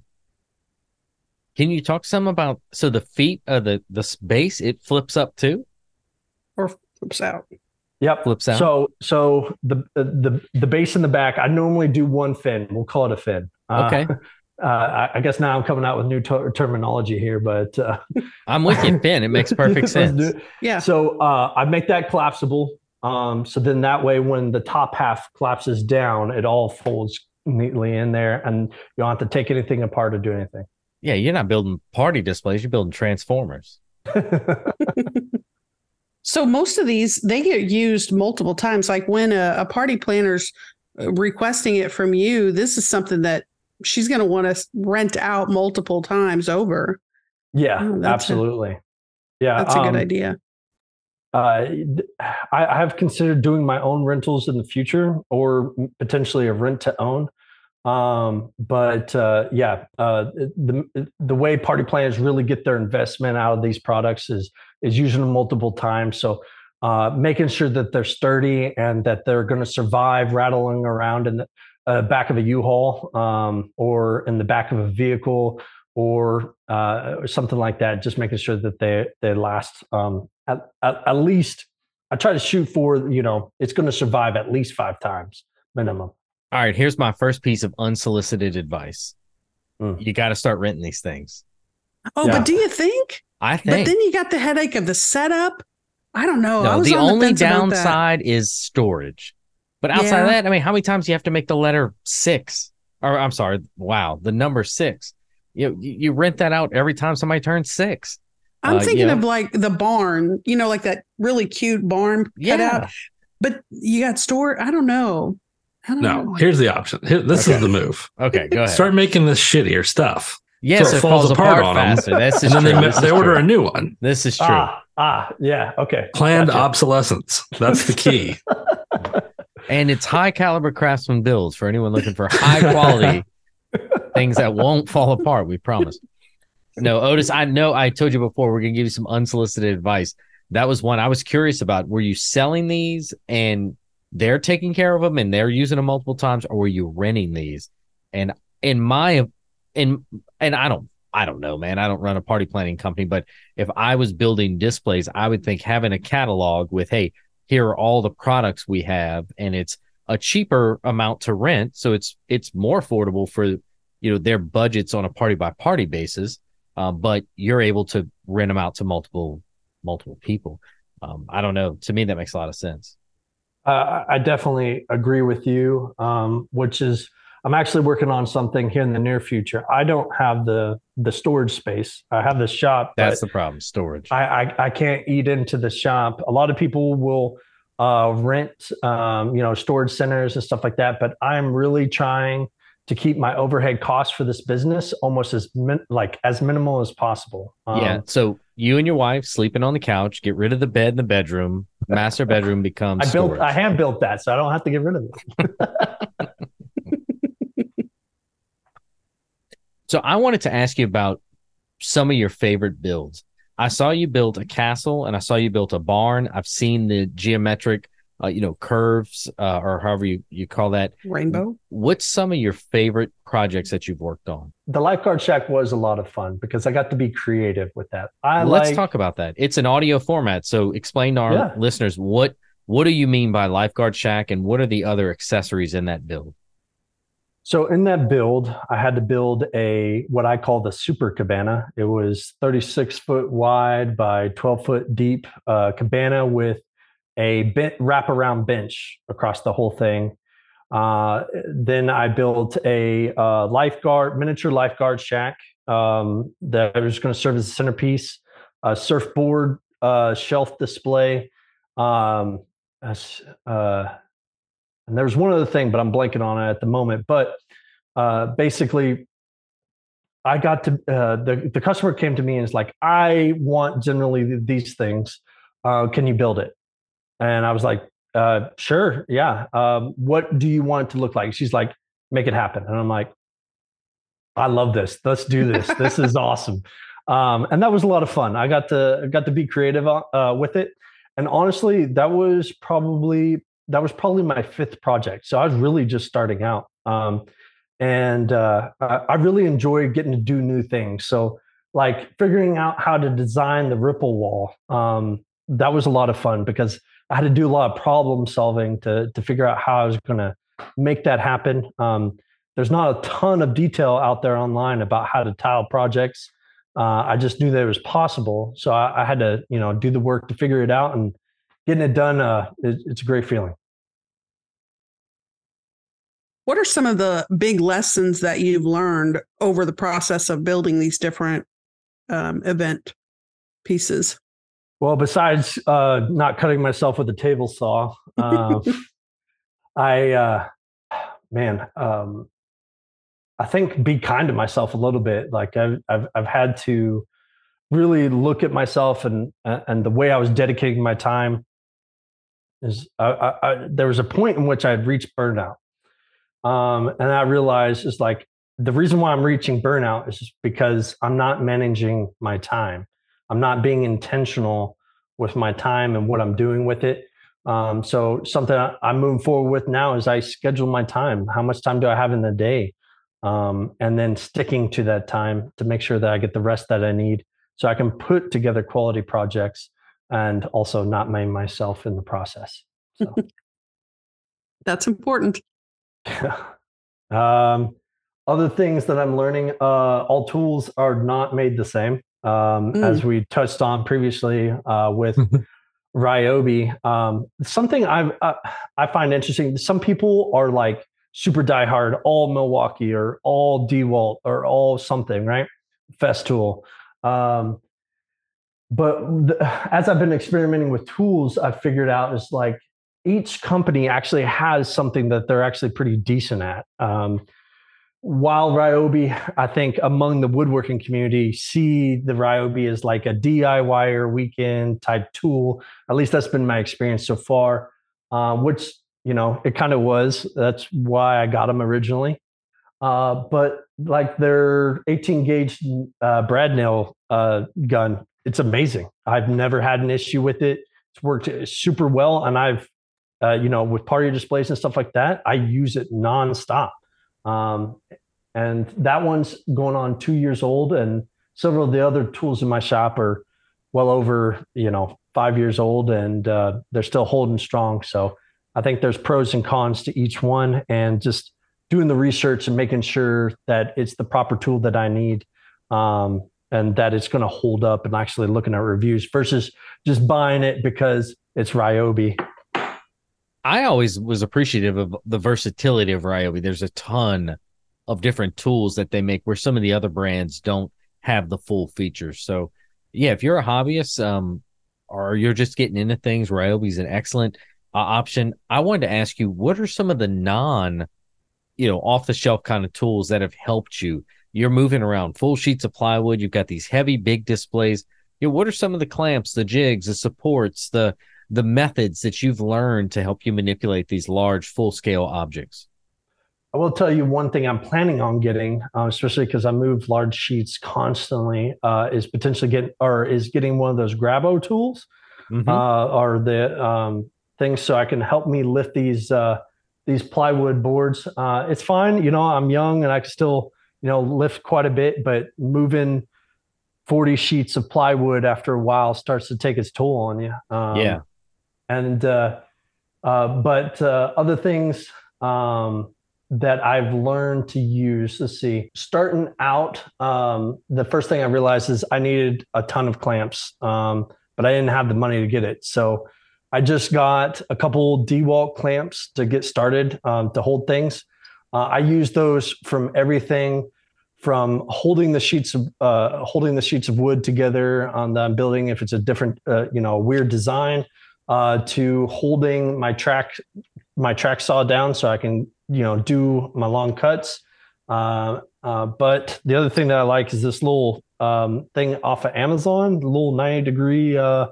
Can you talk some about, so the feet of the, the base, it flips up too? Or flips out? Yep. Flips out. So, so the, the, the base in the back, I normally do one fin. We'll call it a fin. Okay. Uh, uh, I, I guess now I'm coming out with new ter- terminology here, but uh, I'm with you, fin. It makes perfect sense. Yeah. So uh, I make that collapsible. Um, so then that way, when the top half collapses down, it all folds neatly in there, and you don't have to take anything apart or do anything. Yeah, you're not building party displays, you're building transformers. So most of these, they get used multiple times. Like when a, a party planner's requesting it from you, this is something that she's going to want to rent out multiple times over. Yeah, oh, absolutely. A, yeah, that's a um, good idea. Uh, I, I have considered doing my own rentals in the future, or potentially a rent to own. Um, but uh, yeah, uh, the the way party planners really get their investment out of these products is is using them multiple times. So uh, making sure that they're sturdy and that they're going to survive rattling around in the uh, back of a U-Haul, um, or in the back of a vehicle, or uh, or something like that. Just making sure that they they last um, at, at at least. I try to shoot for, you know, it's going to survive at least five times minimum. All right, here's my first piece of unsolicited advice. Mm. You got to start renting these things. Oh, yeah. But do you think? I think. But then you got the headache of the setup. I don't know. No, I was the on only the fence downside is storage. But outside yeah. of that, I mean, how many times do you have to make the letter six? Or I'm sorry, wow, the number six. You you rent that out every time somebody turns six. I'm uh, thinking you know, of like the barn, you know, like that really cute barn yeah. cut out. But you got store. I don't know. I don't No, know. here's the option. Here, this Okay. is the move. Okay, go ahead. Start making this shittier stuff. Yes, so it it falls apart on them, faster. This is And then true. they, This they is order true. a new one. This is true. Ah, ah, yeah. Okay. Planned Gotcha. obsolescence. That's the key. And it's high caliber craftsman builds for anyone looking for high quality things that won't fall apart. We promise. No, Otis, I know I told you before, we're going to give you some unsolicited advice. That was one I was curious about. Were you selling these and they're taking care of them and they're using them multiple times, or were you renting these? And in my, in, and I don't, I don't know, man. I don't run a party planning company, but if I was building displays, I would think having a catalog with, hey, here are all the products we have, and it's a cheaper amount to rent, so it's it's more affordable for, you know, their budgets on a party by party basis. Uh, but you're able to rent them out to multiple multiple people. Um, I don't know. To me, that makes a lot of sense. Uh, I definitely agree with you, um, which is I'm actually working on something here in the near future. I don't have the the storage space. I have the shop. That's the problem, storage. I, I I can't eat into the shop. A lot of people will uh, rent, um, you know, storage centers and stuff like that. But I'm really trying to keep my overhead costs for this business almost as min- like as minimal as possible. Um, yeah. So you and your wife sleeping on the couch, get rid of the bed in the bedroom. Master bedroom becomes I built. storage. I have built that, so I don't have to get rid of it. So I wanted to ask you about some of your favorite builds. I saw you build a castle and I saw you built a barn. I've seen the geometric, uh, you know, curves uh, or however you, you call that. Rainbow. What's some of your favorite projects that you've worked on? The lifeguard shack was a lot of fun because I got to be creative with that. I Well, like, let's talk about that. It's an audio format. So explain to our Yeah. listeners, what, what do you mean by lifeguard shack and what are the other accessories in that build? So in that build, I had to build a what I call the super cabana. It was thirty-six foot wide by twelve foot deep uh, cabana with a bent wraparound bench across the whole thing. Uh, then I built a uh, lifeguard, miniature lifeguard shack um, that was going to serve as a centerpiece, a surfboard uh, shelf display. Um, as, uh, And there was one other thing, but I'm blanking on it at the moment. But uh, basically, I got to uh, the the customer came to me and is like, "I want generally these things. Uh, can you build it?" And I was like, uh, "Sure, yeah. Um, what do you want it to look like?" She's like, "Make it happen." And I'm like, "I love this. Let's do this. This is awesome." Um, and that was a lot of fun. I got to got to be creative uh, with it. And honestly, that was probably. That was probably my fifth project. So I was really just starting out. Um, and uh, I really enjoyed getting to do new things. So like figuring out how to design the ripple wall, um, that was a lot of fun because I had to do a lot of problem solving to, to figure out how I was going to make that happen. Um, there's not a ton of detail out there online about how to tile projects. Uh, I just knew that it was possible. So I, I had to, you know, do the work to figure it out, and getting it done, uh, it, it's a great feeling. What are some of the big lessons that you've learned over the process of building these different um, event pieces? Well, besides uh, not cutting myself with a table saw, uh, I, uh, man, um, I think be kind to myself a little bit. Like I've, I've, I've had to really look at myself and and the way I was dedicating my time. Is I, I, I, there was a point in which I had reached burnout. Um, and I realized it's like the reason why I'm reaching burnout is just because I'm not managing my time. I'm not being intentional with my time and what I'm doing with it. Um, so something I'm moving forward with now is I schedule my time. How much time do I have in the day? Um, and then sticking to that time to make sure that I get the rest that I need so I can put together quality projects and also not maim myself in the process. So. That's important. um, other things that I'm learning, uh, all tools are not made the same. Um, Mm. As we touched on previously uh, with Ryobi, um, something I uh, I find interesting. Some people are like super diehard, all Milwaukee or all DeWalt or all something, right? Festool. Um, but the, as I've been experimenting with tools, I've figured out is like each company actually has something that they're actually pretty decent at. Um, while Ryobi, I think among the woodworking community, see the Ryobi as like a D I Y er weekend type tool. At least that's been my experience so far, uh, which, you know, it kind of was. That's why I got them originally. Uh, but like their eighteen gauge uh, brad nail uh, gun, it's amazing. I've never had an issue with it. It's worked super well. And I've, uh, you know, with party displays and stuff like that, I use it nonstop. Um, and that one's going on two years old, and several of the other tools in my shop are well over, you know, five years old, and uh, they're still holding strong. So I think there's pros and cons to each one, and just doing the research and making sure that it's the proper tool that I need, um, and that it's going to hold up, and actually looking at reviews versus just buying it because it's Ryobi. I always was appreciative of the versatility of Ryobi. There's a ton of different tools that they make where some of the other brands don't have the full features. So yeah, if you're a hobbyist, um, or you're just getting into things, Ryobi is an excellent uh, option. I wanted to ask you, what are some of the non, you know, off the shelf kind of tools that have helped you? You're moving around full sheets of plywood. You've got these heavy, big displays. You know, what are some of the clamps, the jigs, the supports, the the methods that you've learned to help you manipulate these large full-scale objects? I will tell you one thing I'm planning on getting, uh, especially because I move large sheets constantly, uh, is potentially getting or is getting one of those Grabo tools, mm-hmm. uh, or the um, things so I can help me lift these uh, these plywood boards. Uh, it's fine, you know, I'm young and I can still, you know, lift quite a bit, but moving forty sheets of plywood after a while starts to take its toll on you. Um, yeah. And, uh, uh, but, uh, other things, um, that I've learned to use, let's see, starting out, um, the first thing I realized is I needed a ton of clamps, um, but I didn't have the money to get it. So I just got a couple DeWalt clamps to get started, um, to hold things. Uh, I use those from everything from holding the sheets of, uh, holding the sheets of wood together on the building, if it's a different, uh, you know, weird design, uh, to holding my track, my track saw down so I can, you know, do my long cuts. Uh, uh, but the other thing that I like is this little um, thing off of Amazon, the little ninety degree, uh,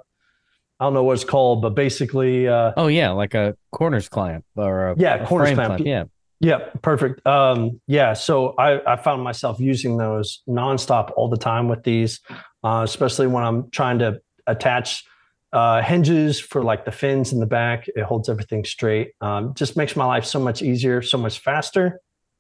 I don't know what it's called, but basically. Uh, oh yeah. Like a corners clamp or a, yeah, a corners frame clamp. clamp. Yeah. Yeah, perfect. Um, yeah, so I, I found myself using those nonstop all the time with these, uh, especially when I'm trying to attach uh, hinges for like the fins in the back. It holds everything straight. Um, just makes my life so much easier, so much faster.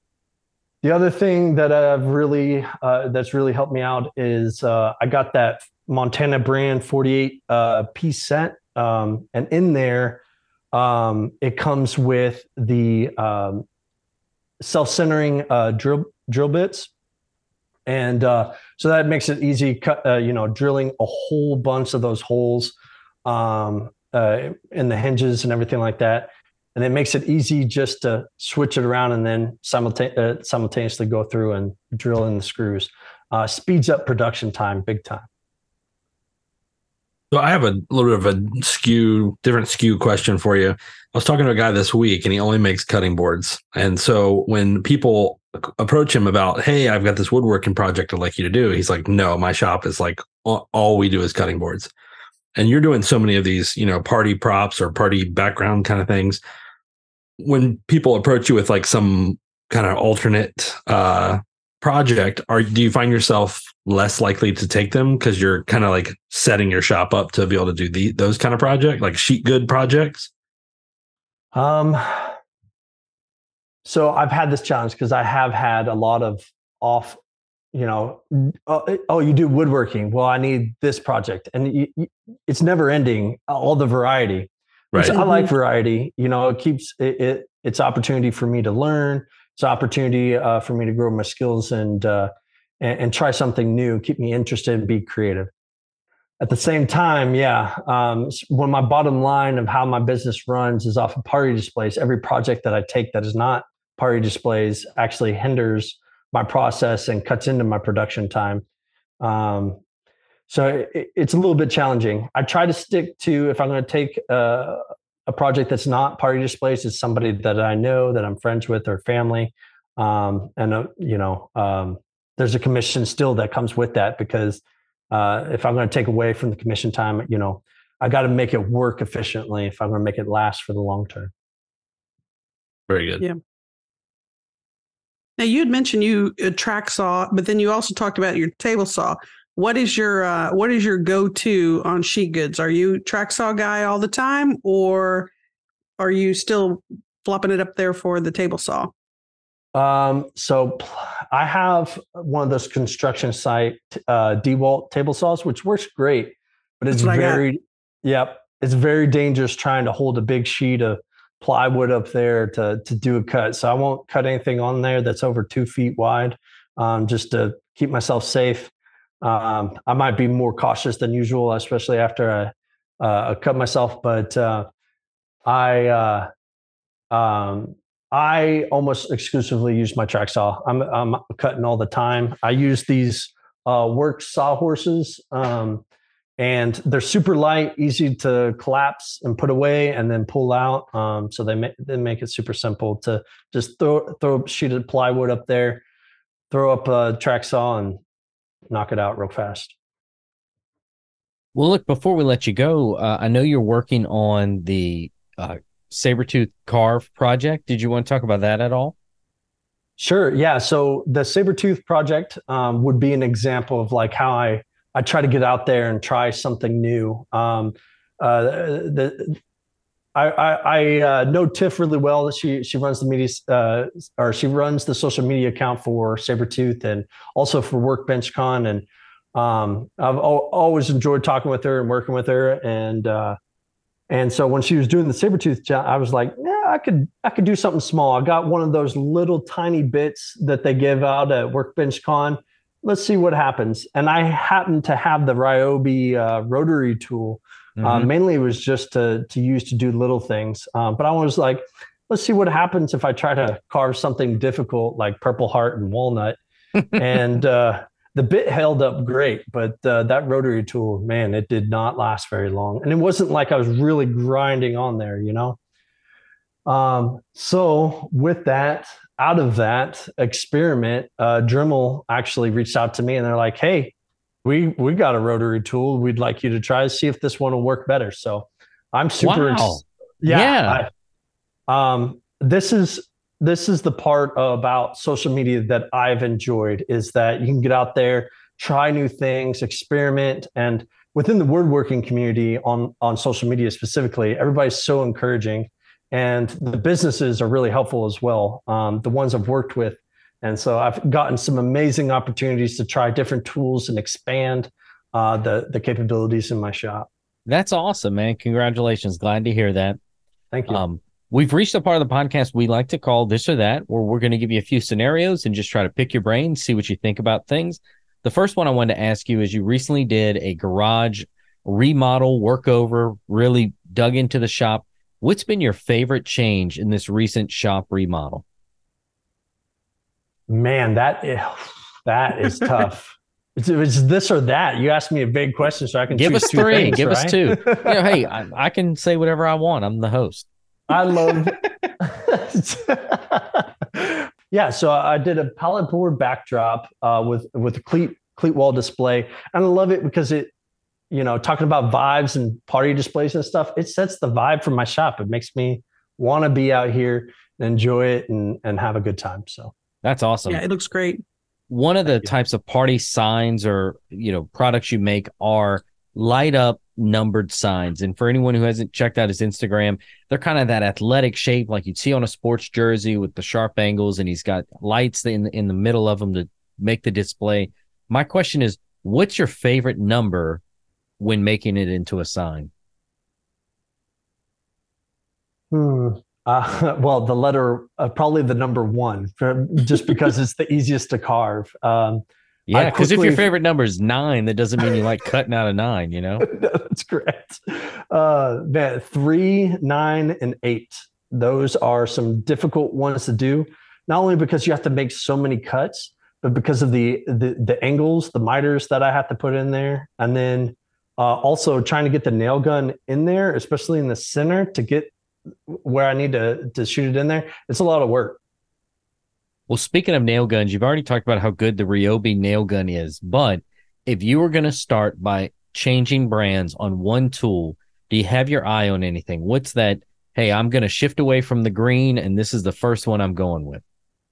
The other thing that I've really uh, that's really helped me out is uh, I got that Montana brand forty-eight uh, piece set, um, and in there um, it comes with the um, self-centering uh, drill drill bits, and uh, so that makes it easy. Cut, uh, you know, drilling a whole bunch of those holes um, uh, in the hinges and everything like that, and it makes it easy just to switch it around and then simulta- uh, simultaneously go through and drill in the screws. Uh, speeds up production time big time. So I have a little bit of a skew, different skew question for you. I was talking to a guy this week and he only makes cutting boards. And so when people approach him about, hey, I've got this woodworking project I'd like you to do, he's like, no, my shop is like, all, all we do is cutting boards. And you're doing so many of these, you know, party props or party background kind of things. When people approach you with like some kind of alternate uh, project, are do you find yourself less likely to take them because you're kind of like setting your shop up to be able to do the, those kind of projects, like sheet good projects? Um, so I've had this challenge because I have had a lot of off, you know, oh, oh, you do woodworking. Well, I need this project, and you, you, it's never ending. All the variety. Right. So I like variety. You know, it keeps it, it. It's opportunity for me to learn. It's opportunity uh, for me to grow my skills and, uh, and and try something new. Keep me interested and be creative. At the same time, yeah, um, when my bottom line of how my business runs is off of party displays, every project that I take that is not party displays actually hinders my process and cuts into my production time. Um, so it, it's a little bit challenging. I try to stick to, if I'm going to take uh, a project that's not party displays is somebody that I know, that I'm friends with, or family. Um, and, uh, you know, um, there's a commission still that comes with that, because uh, if I'm going to take away from the commission time, you know, I got to make it work efficiently if I'm going to make it last for the long term. Very good. Yeah. Now, you had mentioned you a track saw, but then you also talked about your table saw. What is your uh, what is your go-to on sheet goods? Are you track saw guy all the time, or are you still flopping it up there for the table saw? Um, so I have one of those construction site uh, DeWalt table saws, which works great, but it's very, yep, it's very dangerous trying to hold a big sheet of plywood up there to to do a cut. So I won't cut anything on there that's over two feet wide, um, just to keep myself safe. Um, I might be more cautious than usual, especially after I, uh, I cut myself, but uh, I. Uh, um, I almost exclusively use my track saw. I'm, I'm cutting all the time. I use these uh, Works sawhorses, um, and they're super light, easy to collapse and put away and then pull out. Um, so they make, they make it super simple to just throw, throw a sheet of plywood up there, throw up a track saw, and knock it out real fast. Well, look, before we let you go, uh, I know you're working on the uh, Sabertooth Carve project. Did you want to talk about that at all? Sure. Yeah. So the Sabertooth project um, would be an example of like how I, I try to get out there and try something new. Um, uh, the, I, I, I uh, know Tiff really well. She, she runs the media, uh, or she runs the social media account for Sabertooth and also for Workbench Con. And um, I've al- always enjoyed talking with her and working with her. And, uh, And so when she was doing the Sabertooth job, I was like, yeah, I could, I could do something small. I got one of those little tiny bits that they give out at Workbench Con. Let's see what happens. And I happened to have the Ryobi uh, rotary tool. Mm-hmm. Uh, mainly it was just to, to use to do little things. Um, but I was like, let's see what happens if I try to carve something difficult like Purple Heart and Walnut. and, uh, the bit held up great, but uh, that rotary tool, man, it did not last very long. And it wasn't like I was really grinding on there, you know? Um, so with that, out of that experiment, uh, Dremel actually reached out to me and they're like, hey, we, we got a rotary tool. We'd like you to try to see if this one will work better. So I'm super, wow. ex- yeah. yeah. I, um, this is, This is the part about social media that I've enjoyed, is that you can get out there, try new things, experiment. And within the woodworking community on, on social media specifically, everybody's so encouraging. And the businesses are really helpful as well, um, the ones I've worked with. And so I've gotten some amazing opportunities to try different tools and expand uh, the, the capabilities in my shop. That's awesome, man. Congratulations. Glad to hear that. Thank you. Um, We've reached a part of the podcast we like to call This or That, where we're going to give you a few scenarios and just try to pick your brain, see what you think about things. The first one I wanted to ask you is, you recently did a garage remodel, workover, really dug into the shop. What's been your favorite change in this recent shop remodel? Man, that is, that is tough. It's, it's this or that. You asked me a big question, so I can give choose us two three. things, give right? us two. You know, hey, I, I can say whatever I want. I'm the host. I love. yeah, so I did a pallet board backdrop uh, with with a cleat cleat wall display, and I love it because it, you know, talking about vibes and party displays and stuff, it sets the vibe for my shop. It makes me want to be out here and enjoy it and and have a good time. So that's awesome. Yeah, it looks great. One of the types of party signs or, you know, products you make are light up numbered signs. And for anyone who hasn't checked out his Instagram, they're kind of that athletic shape like you'd see on a sports jersey with the sharp angles, and he's got lights in in the middle of them to make the display. My question is, what's your favorite number when making it into a sign? Hmm. Uh, well, the letter, uh, probably the number one, for, just because it's the easiest to carve. Um, Yeah, because quickly... if your favorite number is nine, that doesn't mean you like cutting out a nine, you know? That's correct. Uh, man, three, nine, and eight. Those are some difficult ones to do, not only because you have to make so many cuts, but because of the the, the angles, the miters that I have to put in there. And then uh, also trying to get the nail gun in there, especially in the center, to get where I need to to shoot it in there, it's a lot of work. Well, speaking of nail guns, you've already talked about how good the Ryobi nail gun is, but if you were going to start by changing brands on one tool, do you have your eye on anything? What's that? Hey, I'm going to shift away from the green, and this is the first one I'm going with.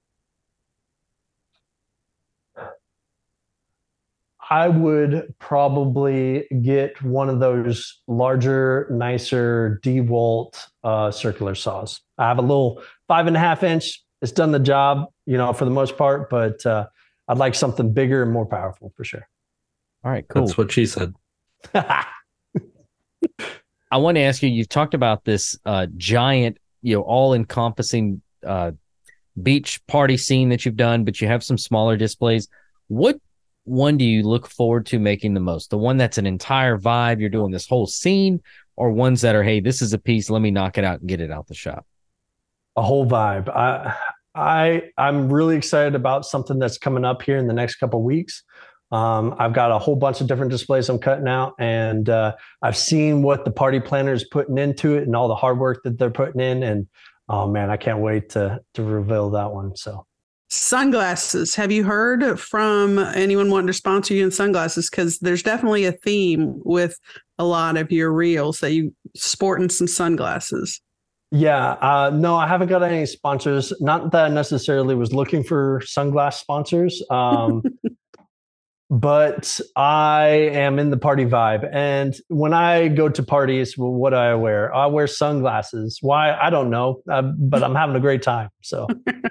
I would probably get one of those larger, nicer DeWalt uh, circular saws. I have a little five and a half inch. It's done the job, you know, for the most part, but uh, I'd like something bigger and more powerful for sure. All right, cool. That's what she said. I want to ask you, you've talked about this uh, giant, you know, all-encompassing uh, beach party scene that you've done, but you have some smaller displays. What one do you look forward to making the most? The one that's an entire vibe, you're doing this whole scene, or ones that are, hey, this is a piece, let me knock it out and get it out the shop? A whole vibe. I, I, I'm really excited about something that's coming up here in the next couple of weeks. Um, I've got a whole bunch of different displays I'm cutting out, and uh, I've seen what the party planner is putting into it and all the hard work that they're putting in. And oh man, I can't wait to to reveal that one. So sunglasses. Have you heard from anyone wanting to sponsor you in sunglasses? Because there's definitely a theme with a lot of your reels that you sporting some sunglasses. Yeah, uh, no, I haven't got any sponsors. Not that I necessarily was looking for sunglass sponsors. Um, But I am in the party vibe. And when I go to parties, well, what do I wear? I wear sunglasses. Why? I don't know. Uh, but I'm having a great time. So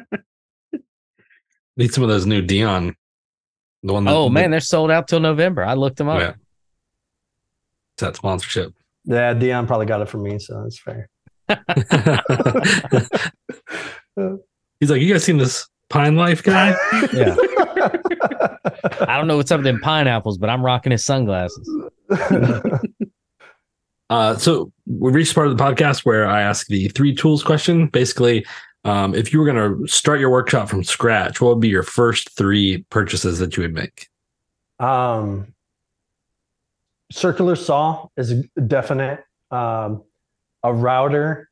Need some of those new Dion. The one that, oh, man, they're sold out till November. I looked them up. Yeah. It's that sponsorship. yeah, Dion probably got it for me. So that's fair. He's like, you guys seen this Pine Life guy? Yeah. I don't know what's up with them pineapples, but I'm rocking his sunglasses. uh, so we reached part of the podcast where I ask the three tools question. Basically, um, if you were going to start your workshop from scratch, what would be your first three purchases that you would make? Um, circular saw is a definite. Um, a router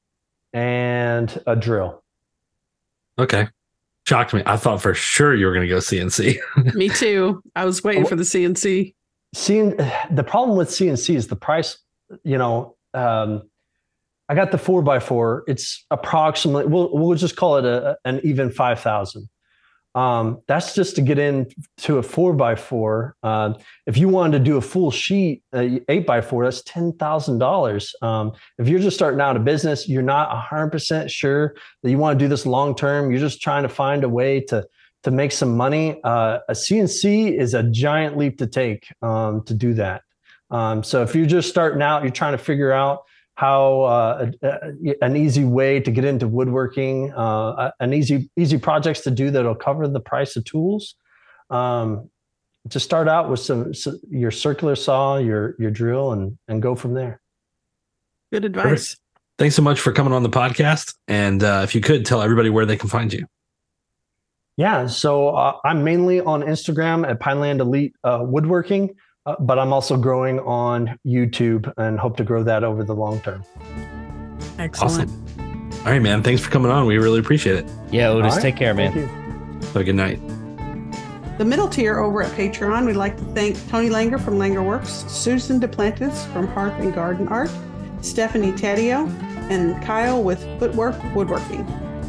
and a drill. Okay. Shocked me. I thought for sure you were going to go C N C. Me too. I was waiting for the C N C. Seeing the problem with C N C is the price. You know, um, I got the four by four. It's approximately we'll we'll just call it a, an even five thousand. Um, that's just to get into a four by four. Uh, if you wanted to do a full sheet, uh, eight by four, that's ten thousand dollars. Um, if you're just starting out a business, you're not a hundred percent sure that you want to do this long term. You're just trying to find a way to to make some money. Uh, a C N C is a giant leap to take um, to do that. Um, so if you're just starting out, you're trying to figure out how uh, a, an easy way to get into woodworking, uh, an easy easy projects to do that'll cover the price of tools. Um, just start out with some, some your circular saw, your your drill, and and go from there. Good advice. Perfect. Thanks so much for coming on the podcast. And uh, if you could tell everybody where they can find you. Yeah, so uh, I'm mainly on Instagram at Pineland Elite uh, Woodworking. Uh, but I'm also growing on YouTube and hope to grow that over the long term. Excellent. Awesome. All right, man. Thanks for coming on. We really appreciate it. Yeah, Otis, Right. take care, man. Have a good night. The middle tier over at Patreon, we'd like to thank Tony Langer from Langer Works, Susan Duplantis from Hearth and Garden Art, Stephanie Taddeo, and Kyle with Footwork Woodworking.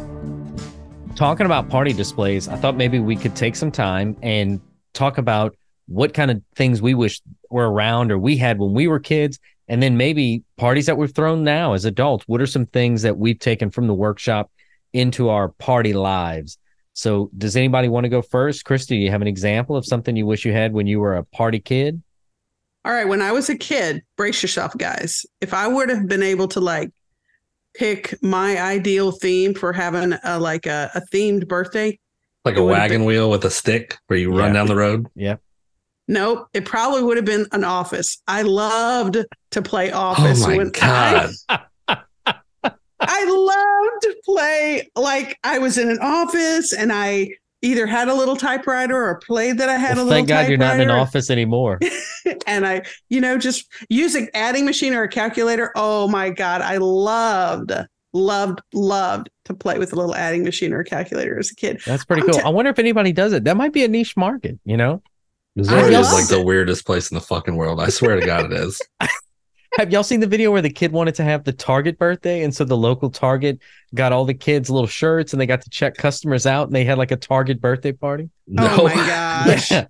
Talking about party displays, I thought maybe we could take some time and talk about what kind of things we wish were around or we had when we were kids, and then maybe parties that we've thrown now as adults. What are some things that we've taken from the workshop into our party lives? So does anybody want to go first? Christy, do you have an example of something you wish you had when you were a party kid? All right. When I was a kid, brace yourself, guys. If I would have been able to like pick my ideal theme for having a, like a, a themed birthday. Like It a would've wagon been- wheel with a stick where you run Yeah. down the road. Yeah. Nope, it probably would have been an office. I loved to play office. Oh my when God. I, I loved to play like I was in an office and I, either had a little typewriter or played that I had Well, a little thank God typewriter. you're not in an office anymore. And I, you know, just use an adding machine or a calculator. Oh my God. I loved, loved, loved to play with a little adding machine or a calculator as a kid. That's pretty I'm cool. t- I wonder if anybody does it. That might be a niche market, you know? Missouri I is like loved the it. weirdest place in the fucking world. I swear to God, it is. Have y'all seen the video where the kid wanted to have the Target birthday? And so the local Target got all the kids little shirts and they got to check customers out and they had like a Target birthday party. No, Oh my gosh. Yeah.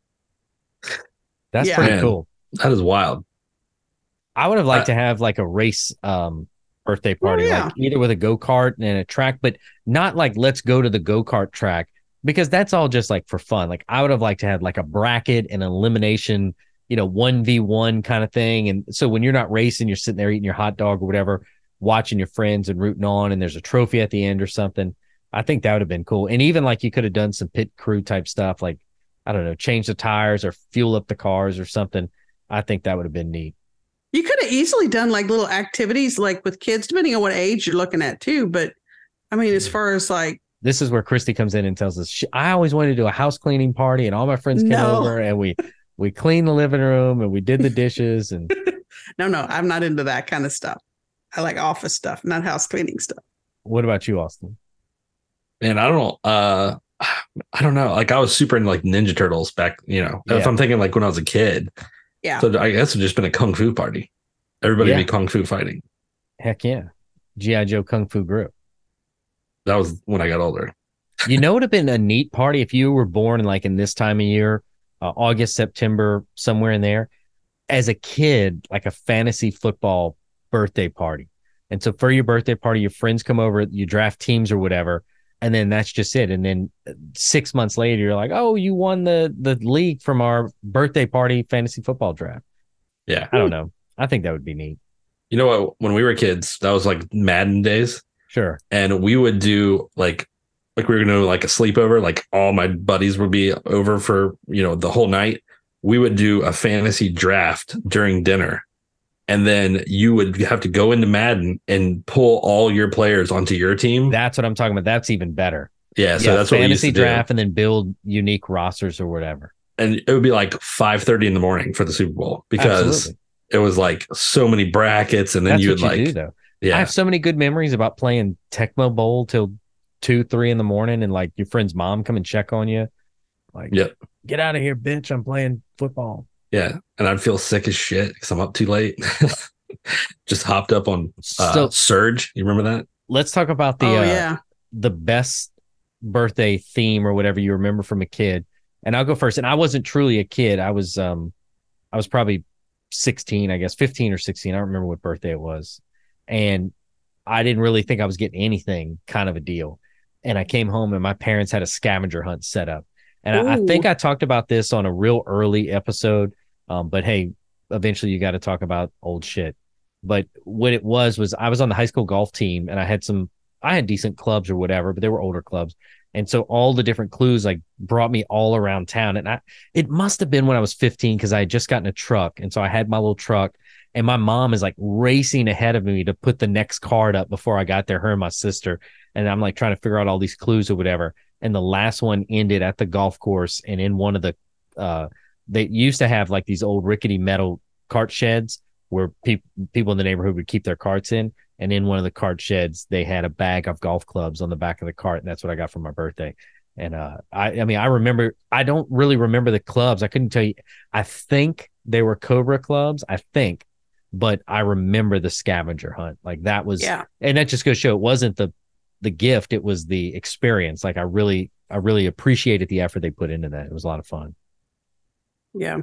That's Yeah. pretty Man. cool. that is wild. I would have liked Uh, to have like a race um birthday party, yeah. like either with a go-kart and a track, but not like let's go to the go-kart track because that's all just like for fun. Like I would have liked to have like a bracket and elimination, you know, one v one kind of thing. And so when you're not racing, you're sitting there eating your hot dog or whatever, watching your friends and rooting on, and there's a trophy at the end or something. I think that would have been cool. And even like you could have done some pit crew type stuff, like, I don't know, change the tires or fuel up the cars or something. I think that would have been neat. You could have easily done like little activities like with kids, depending on what age you're looking at too. But I mean, as far as like, This is where Christy comes in and tells us, she, I always wanted to do a house cleaning party and all my friends came No. over and we, we cleaned the living room and we did the dishes. And no, no, I'm not into that kind of stuff. I like office stuff, not house cleaning stuff. what about you, Austin? Man, I don't know. Uh, I don't know. Like I was super into like Ninja Turtles back, you know, if Yeah. I'm thinking like when I was a kid. Yeah. So I guess it's just been a kung fu party. Everybody Yeah. be kung fu fighting. Heck yeah. G I. Joe Kung Fu Grip. That was when I got older. You know, it would have been a neat party if you were born in like in this time of year, uh, August, September, somewhere in there. As a kid, like a fantasy football birthday party. And so for your birthday party, your friends come over, you draft teams or whatever, and then that's just it. And then six months later, you're like, oh, you won the the league from our birthday party fantasy football draft. Yeah. I don't know. I think that would be neat. You know what? When we were kids, that was like Madden days. Sure. And we would do like like we were gonna do like a sleepover, like all my buddies would be over for, you know, the whole night. We would do a fantasy draft during dinner. And then you would have to go into Madden and pull all your players onto your team. That's what I'm talking about. That's even better. yeah, so yeah, that's what we used fantasy to do. draft and then build unique rosters or whatever. And it would be like five thirty in the morning for the Super Bowl because Absolutely. it was like so many brackets, and then That's you what would you like do, though. I yeah have so many good memories about playing Tecmo Bowl till two, three in the morning, and like your friend's mom come and check on you. Like, Yep. get out of here, bitch! I'm playing football. yeah, and I'd feel sick as shit because I'm up too late. Just hopped up on uh, So Surge. You remember that? let's talk about the oh, uh, yeah. the best birthday theme or whatever you remember from a kid. And I'll go first. And I wasn't truly a kid. I was um I was probably sixteen, I guess, fifteen or sixteen. I don't remember what birthday it was. And I didn't really think I was getting anything, kind of a deal. And I came home and my parents had a scavenger hunt set up. And I, I Ooh. think I talked about this on a real early episode. Um, but hey, eventually you got to talk about old shit. But what it was was I was on the high school golf team and I had some I had decent clubs or whatever, but they were older clubs. And so all the different clues like brought me all around town. And I it must have been when I was fifteen because I had just gotten a truck. And so I had my little truck and my mom is like racing ahead of me to put the next card up before I got there, her and my sister. And I'm like trying to figure out all these clues or whatever. And the last one ended at the golf course. And in one of the uh they used to have like these old rickety metal cart sheds where people people in the neighborhood would keep their carts in. And in one of the cart sheds, they had a bag of golf clubs on the back of the cart. And that's what I got for my birthday. And uh, I, I mean, I remember, I don't really remember the clubs. I couldn't tell you. I think they were Cobra clubs, I think. But I remember the scavenger hunt. Like that was, Yeah. and that just goes to show it wasn't the the gift. It was the experience. Like I really, I really appreciated the effort they put into that. It was a lot of fun. Yeah.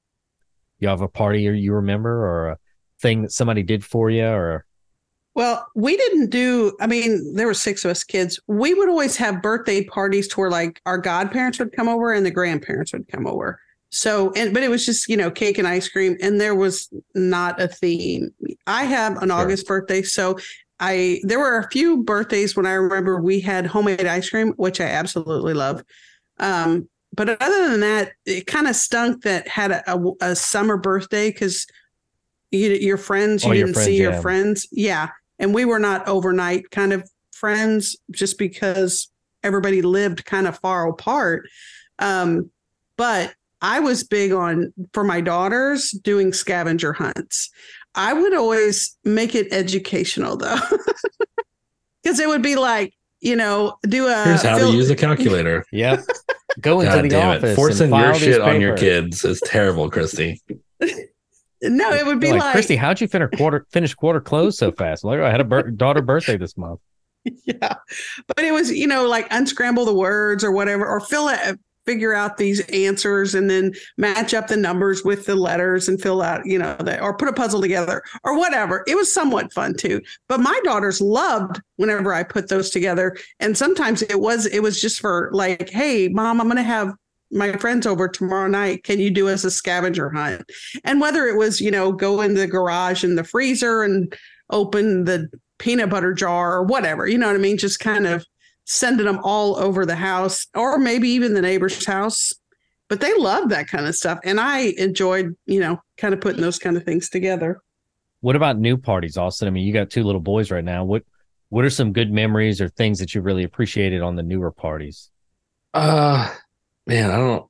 You have a party or you remember or a thing that somebody did for you or Well, we didn't do, I mean, there were six of us kids. We would always have birthday parties to where like our godparents would come over and the grandparents would come over. So, and, but it was just, you know, cake and ice cream and there was not a theme. I have an Sure. August birthday. So I, there were a few birthdays when I remember we had homemade ice cream, which I absolutely love. Um, but other than that, it kind of stunk that had a, a, a summer birthday because you, your friends, you Oh, your didn't friends, see your yeah. friends. Yeah. And we were not overnight kind of friends just because everybody lived kind of far apart. Um, but I was big on, for my daughters, doing scavenger hunts. I would always make it educational though, because it would be like, you know, do a here's how fill- to use a calculator. Yep. Go into God the damn office. it. Forcing and file your these shit on your papers. kids is terrible, Christy. No, it would be Like, like, Christy, how'd you finish quarter finish quarter close so fast? Like, I had a bir- daughter birthday this month. yeah, but it was, you know, like unscramble the words or whatever, or fill it, figure out these answers and then match up the numbers with the letters and fill out, you know, the, or put a puzzle together or whatever. It was somewhat fun too. But my daughters loved whenever I put those together. And sometimes it was, it was just for like, hey, mom, I'm going to have my friends over tomorrow night. Can you do us a scavenger hunt? And whether it was, you know, go in the garage in the freezer and open the peanut butter jar or whatever, you know what I mean? Just kind of sending them all over the house or maybe even the neighbor's house. But they loved that kind of stuff. And I enjoyed, you know, kind of putting those kind of things together. What about new parties, Austin? I mean, you got two little boys right now. What what are some good memories or things that you really appreciated on the newer parties? Uh man, I don't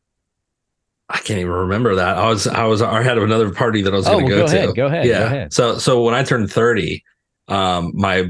I can't even remember that. I was I was I had another party that I was Oh, going to well, go go to. ahead, go ahead, Yeah. go ahead. So so when I turned thirty, um my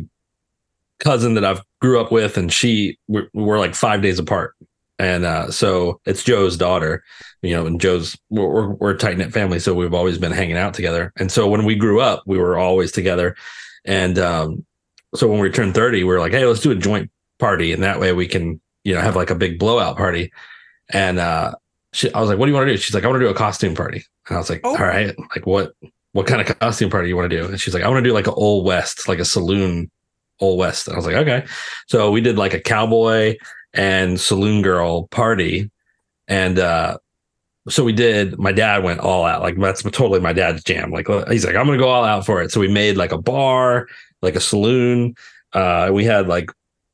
cousin that I've grew up with and she we're, we're like five days apart. And uh so it's Joe's daughter, you know, and Joe's we're we're, we're a tight-knit family, so we've always been hanging out together. And so when we grew up, we were always together. And um so when we turned thirty, we were like, hey, let's do a joint party, and that way we can, you know, have like a big blowout party. And uh she, I was like, what do you want to do? She's like, I want to do a costume party. And I was like, Oh. all right, like what what kind of costume party you want to do? And she's like, I want to do like an Old West, like a saloon Old West. And I was like, okay. So we did like a cowboy and saloon girl party. And uh so we did, my dad went all out. Like that's totally my dad's jam. Like he's like, I'm gonna go all out for it. So we made like a bar, like a saloon. Uh we had like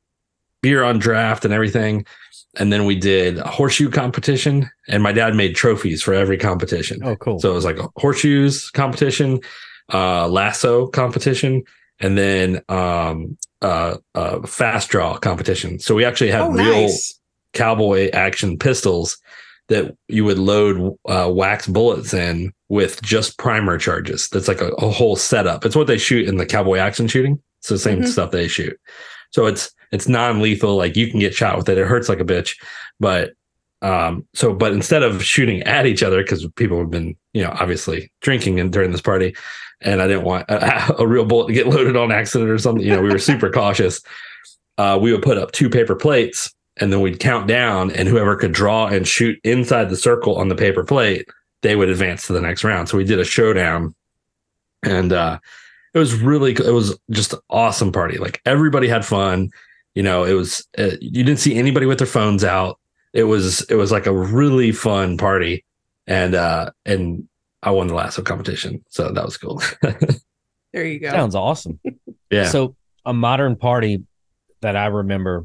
beer on draft and everything. And then we did a horseshoe competition, and my dad made trophies for every competition. Oh, cool. So it was like a horseshoes competition, uh, lasso competition, and then um, uh, uh, fast draw competition. So we actually had Oh, real nice. cowboy action pistols that you would load uh, wax bullets in with just primer charges. That's like a, a whole setup. It's what they shoot in the cowboy action shooting. It's the same Mhm. stuff they shoot. So it's it's non-lethal. Like you can get shot with it. It hurts like a bitch. But um, so but instead of shooting at each other, because people have been, you know, obviously drinking in, during this party, and I didn't want a, a real bullet to get loaded on accident or something. You know, we were super cautious. Uh, we would put up two paper plates, and then we'd count down, and whoever could draw and shoot inside the circle on the paper plate, they would advance to the next round. So we did a showdown, and uh, it was really, it was just an awesome party. Like everybody had fun. You know, it was, uh, you didn't see anybody with their phones out. It was, it was like a really fun party. And, uh, and I won the lasso competition. So that was cool. There you go. Sounds awesome. Yeah. So a modern party that I remember,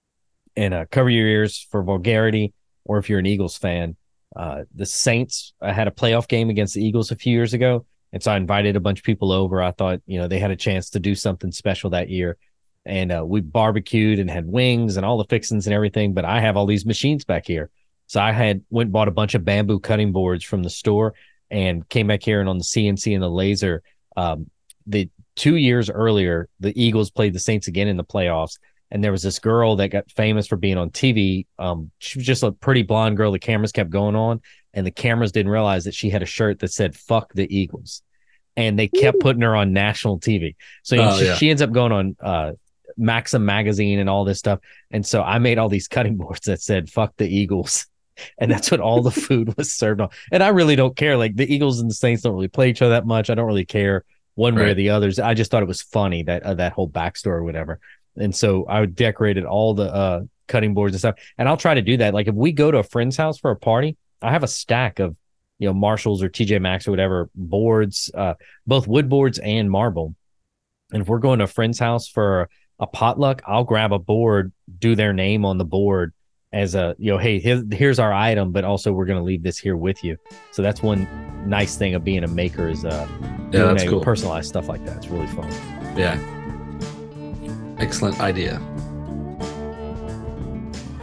and uh, cover your ears for vulgarity, or if you're an Eagles fan, uh, the Saints uh, had a playoff game against the Eagles a few years ago. And so I invited a bunch of people over. I thought, you know, they had a chance to do something special that year. And uh, we barbecued and had wings and all the fixings and everything. But I have all these machines back here. So I had went and bought a bunch of bamboo cutting boards from the store and came back here, and on the C N C and the laser, um, the two years earlier, the Eagles played the Saints again in the playoffs. And there was this girl that got famous for being on T V. Um, she was just a pretty blonde girl. The cameras kept going on, and the cameras didn't realize that she had a shirt that said "fuck the Eagles," and they kept putting her on national T V. So Oh, she, yeah. she ends up going on uh, Maxim magazine and all this stuff. And so I made all these cutting boards that said "fuck the Eagles," and that's what all the food was served on. And I really don't care. Like the Eagles and the Saints don't really play each other that much. I don't really care one way or Right. the others. I just thought it was funny that uh, that whole backstory or whatever. And so I decorated all the uh, cutting boards and stuff. And I'll try to do that. Like if we go to a friend's house for a party, I have a stack of, you know, Marshalls or T J Maxx or whatever boards, uh, both wood boards and marble. And if we're going to a friend's house for a potluck, I'll grab a board, do their name on the board as a, you know, hey, here's, here's our item, but also we're going to leave this here with you. So that's one nice thing of being a maker is uh, Yeah, doing that's a cool. personalized stuff like that. It's really fun. Yeah. Excellent idea.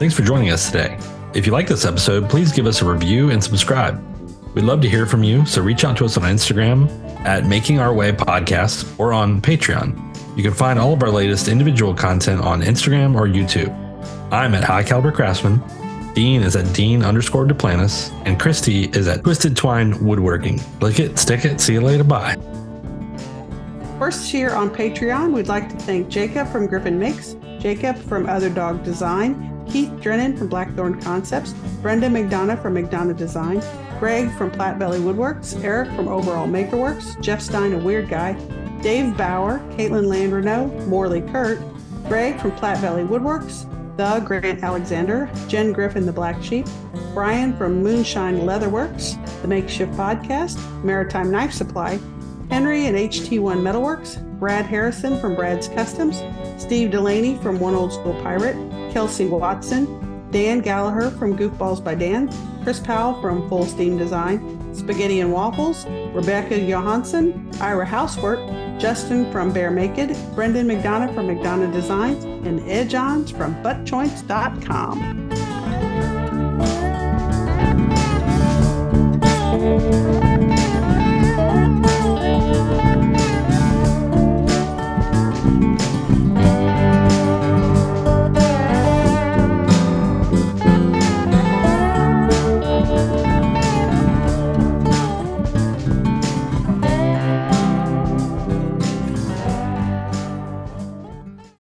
Thanks for joining us today. If you like this episode, please give us a review and subscribe. We'd love to hear from you, so reach out to us on Instagram at Making Our Way Podcast or on Patreon. You can find all of our latest individual content on Instagram or YouTube. I'm at High Caliber Craftsman. Dean is at Dean underscore Duplantis, and Christy is at Twisted Twine Woodworking. Lick it, stick it, see you later, bye. First here on Patreon, we'd like to thank Jacob from Griffin Makes, Jacob from Other Dog Design, Keith Drennan from Blackthorn Concepts, Brenda McDonough from McDonough Design, Greg from Platte Valley Woodworks, Eric from Overall Makerworks, Jeff Stein, a Weird Guy, Dave Bauer, Caitlin Landreneau, Morley Kurt, Greg from Platte Valley Woodworks, The Grant Alexander, Jen Griffin, the Black Sheep, Brian from Moonshine Leatherworks, The Makeshift Podcast, Maritime Knife Supply, Henry at H T one Metalworks, Brad Harrison from Brad's Customs, Steve Delaney from One Old School Pirate, Kelsey Watson, Dan Gallagher from Goofballs by Dan, Chris Powell from Full Steam Design, Spaghetti and Waffles, Rebecca Johansson, Ira Housework, Justin from Bear Naked, Brendan McDonough from McDonough Designs, and Ed Johns from butt joints dot com.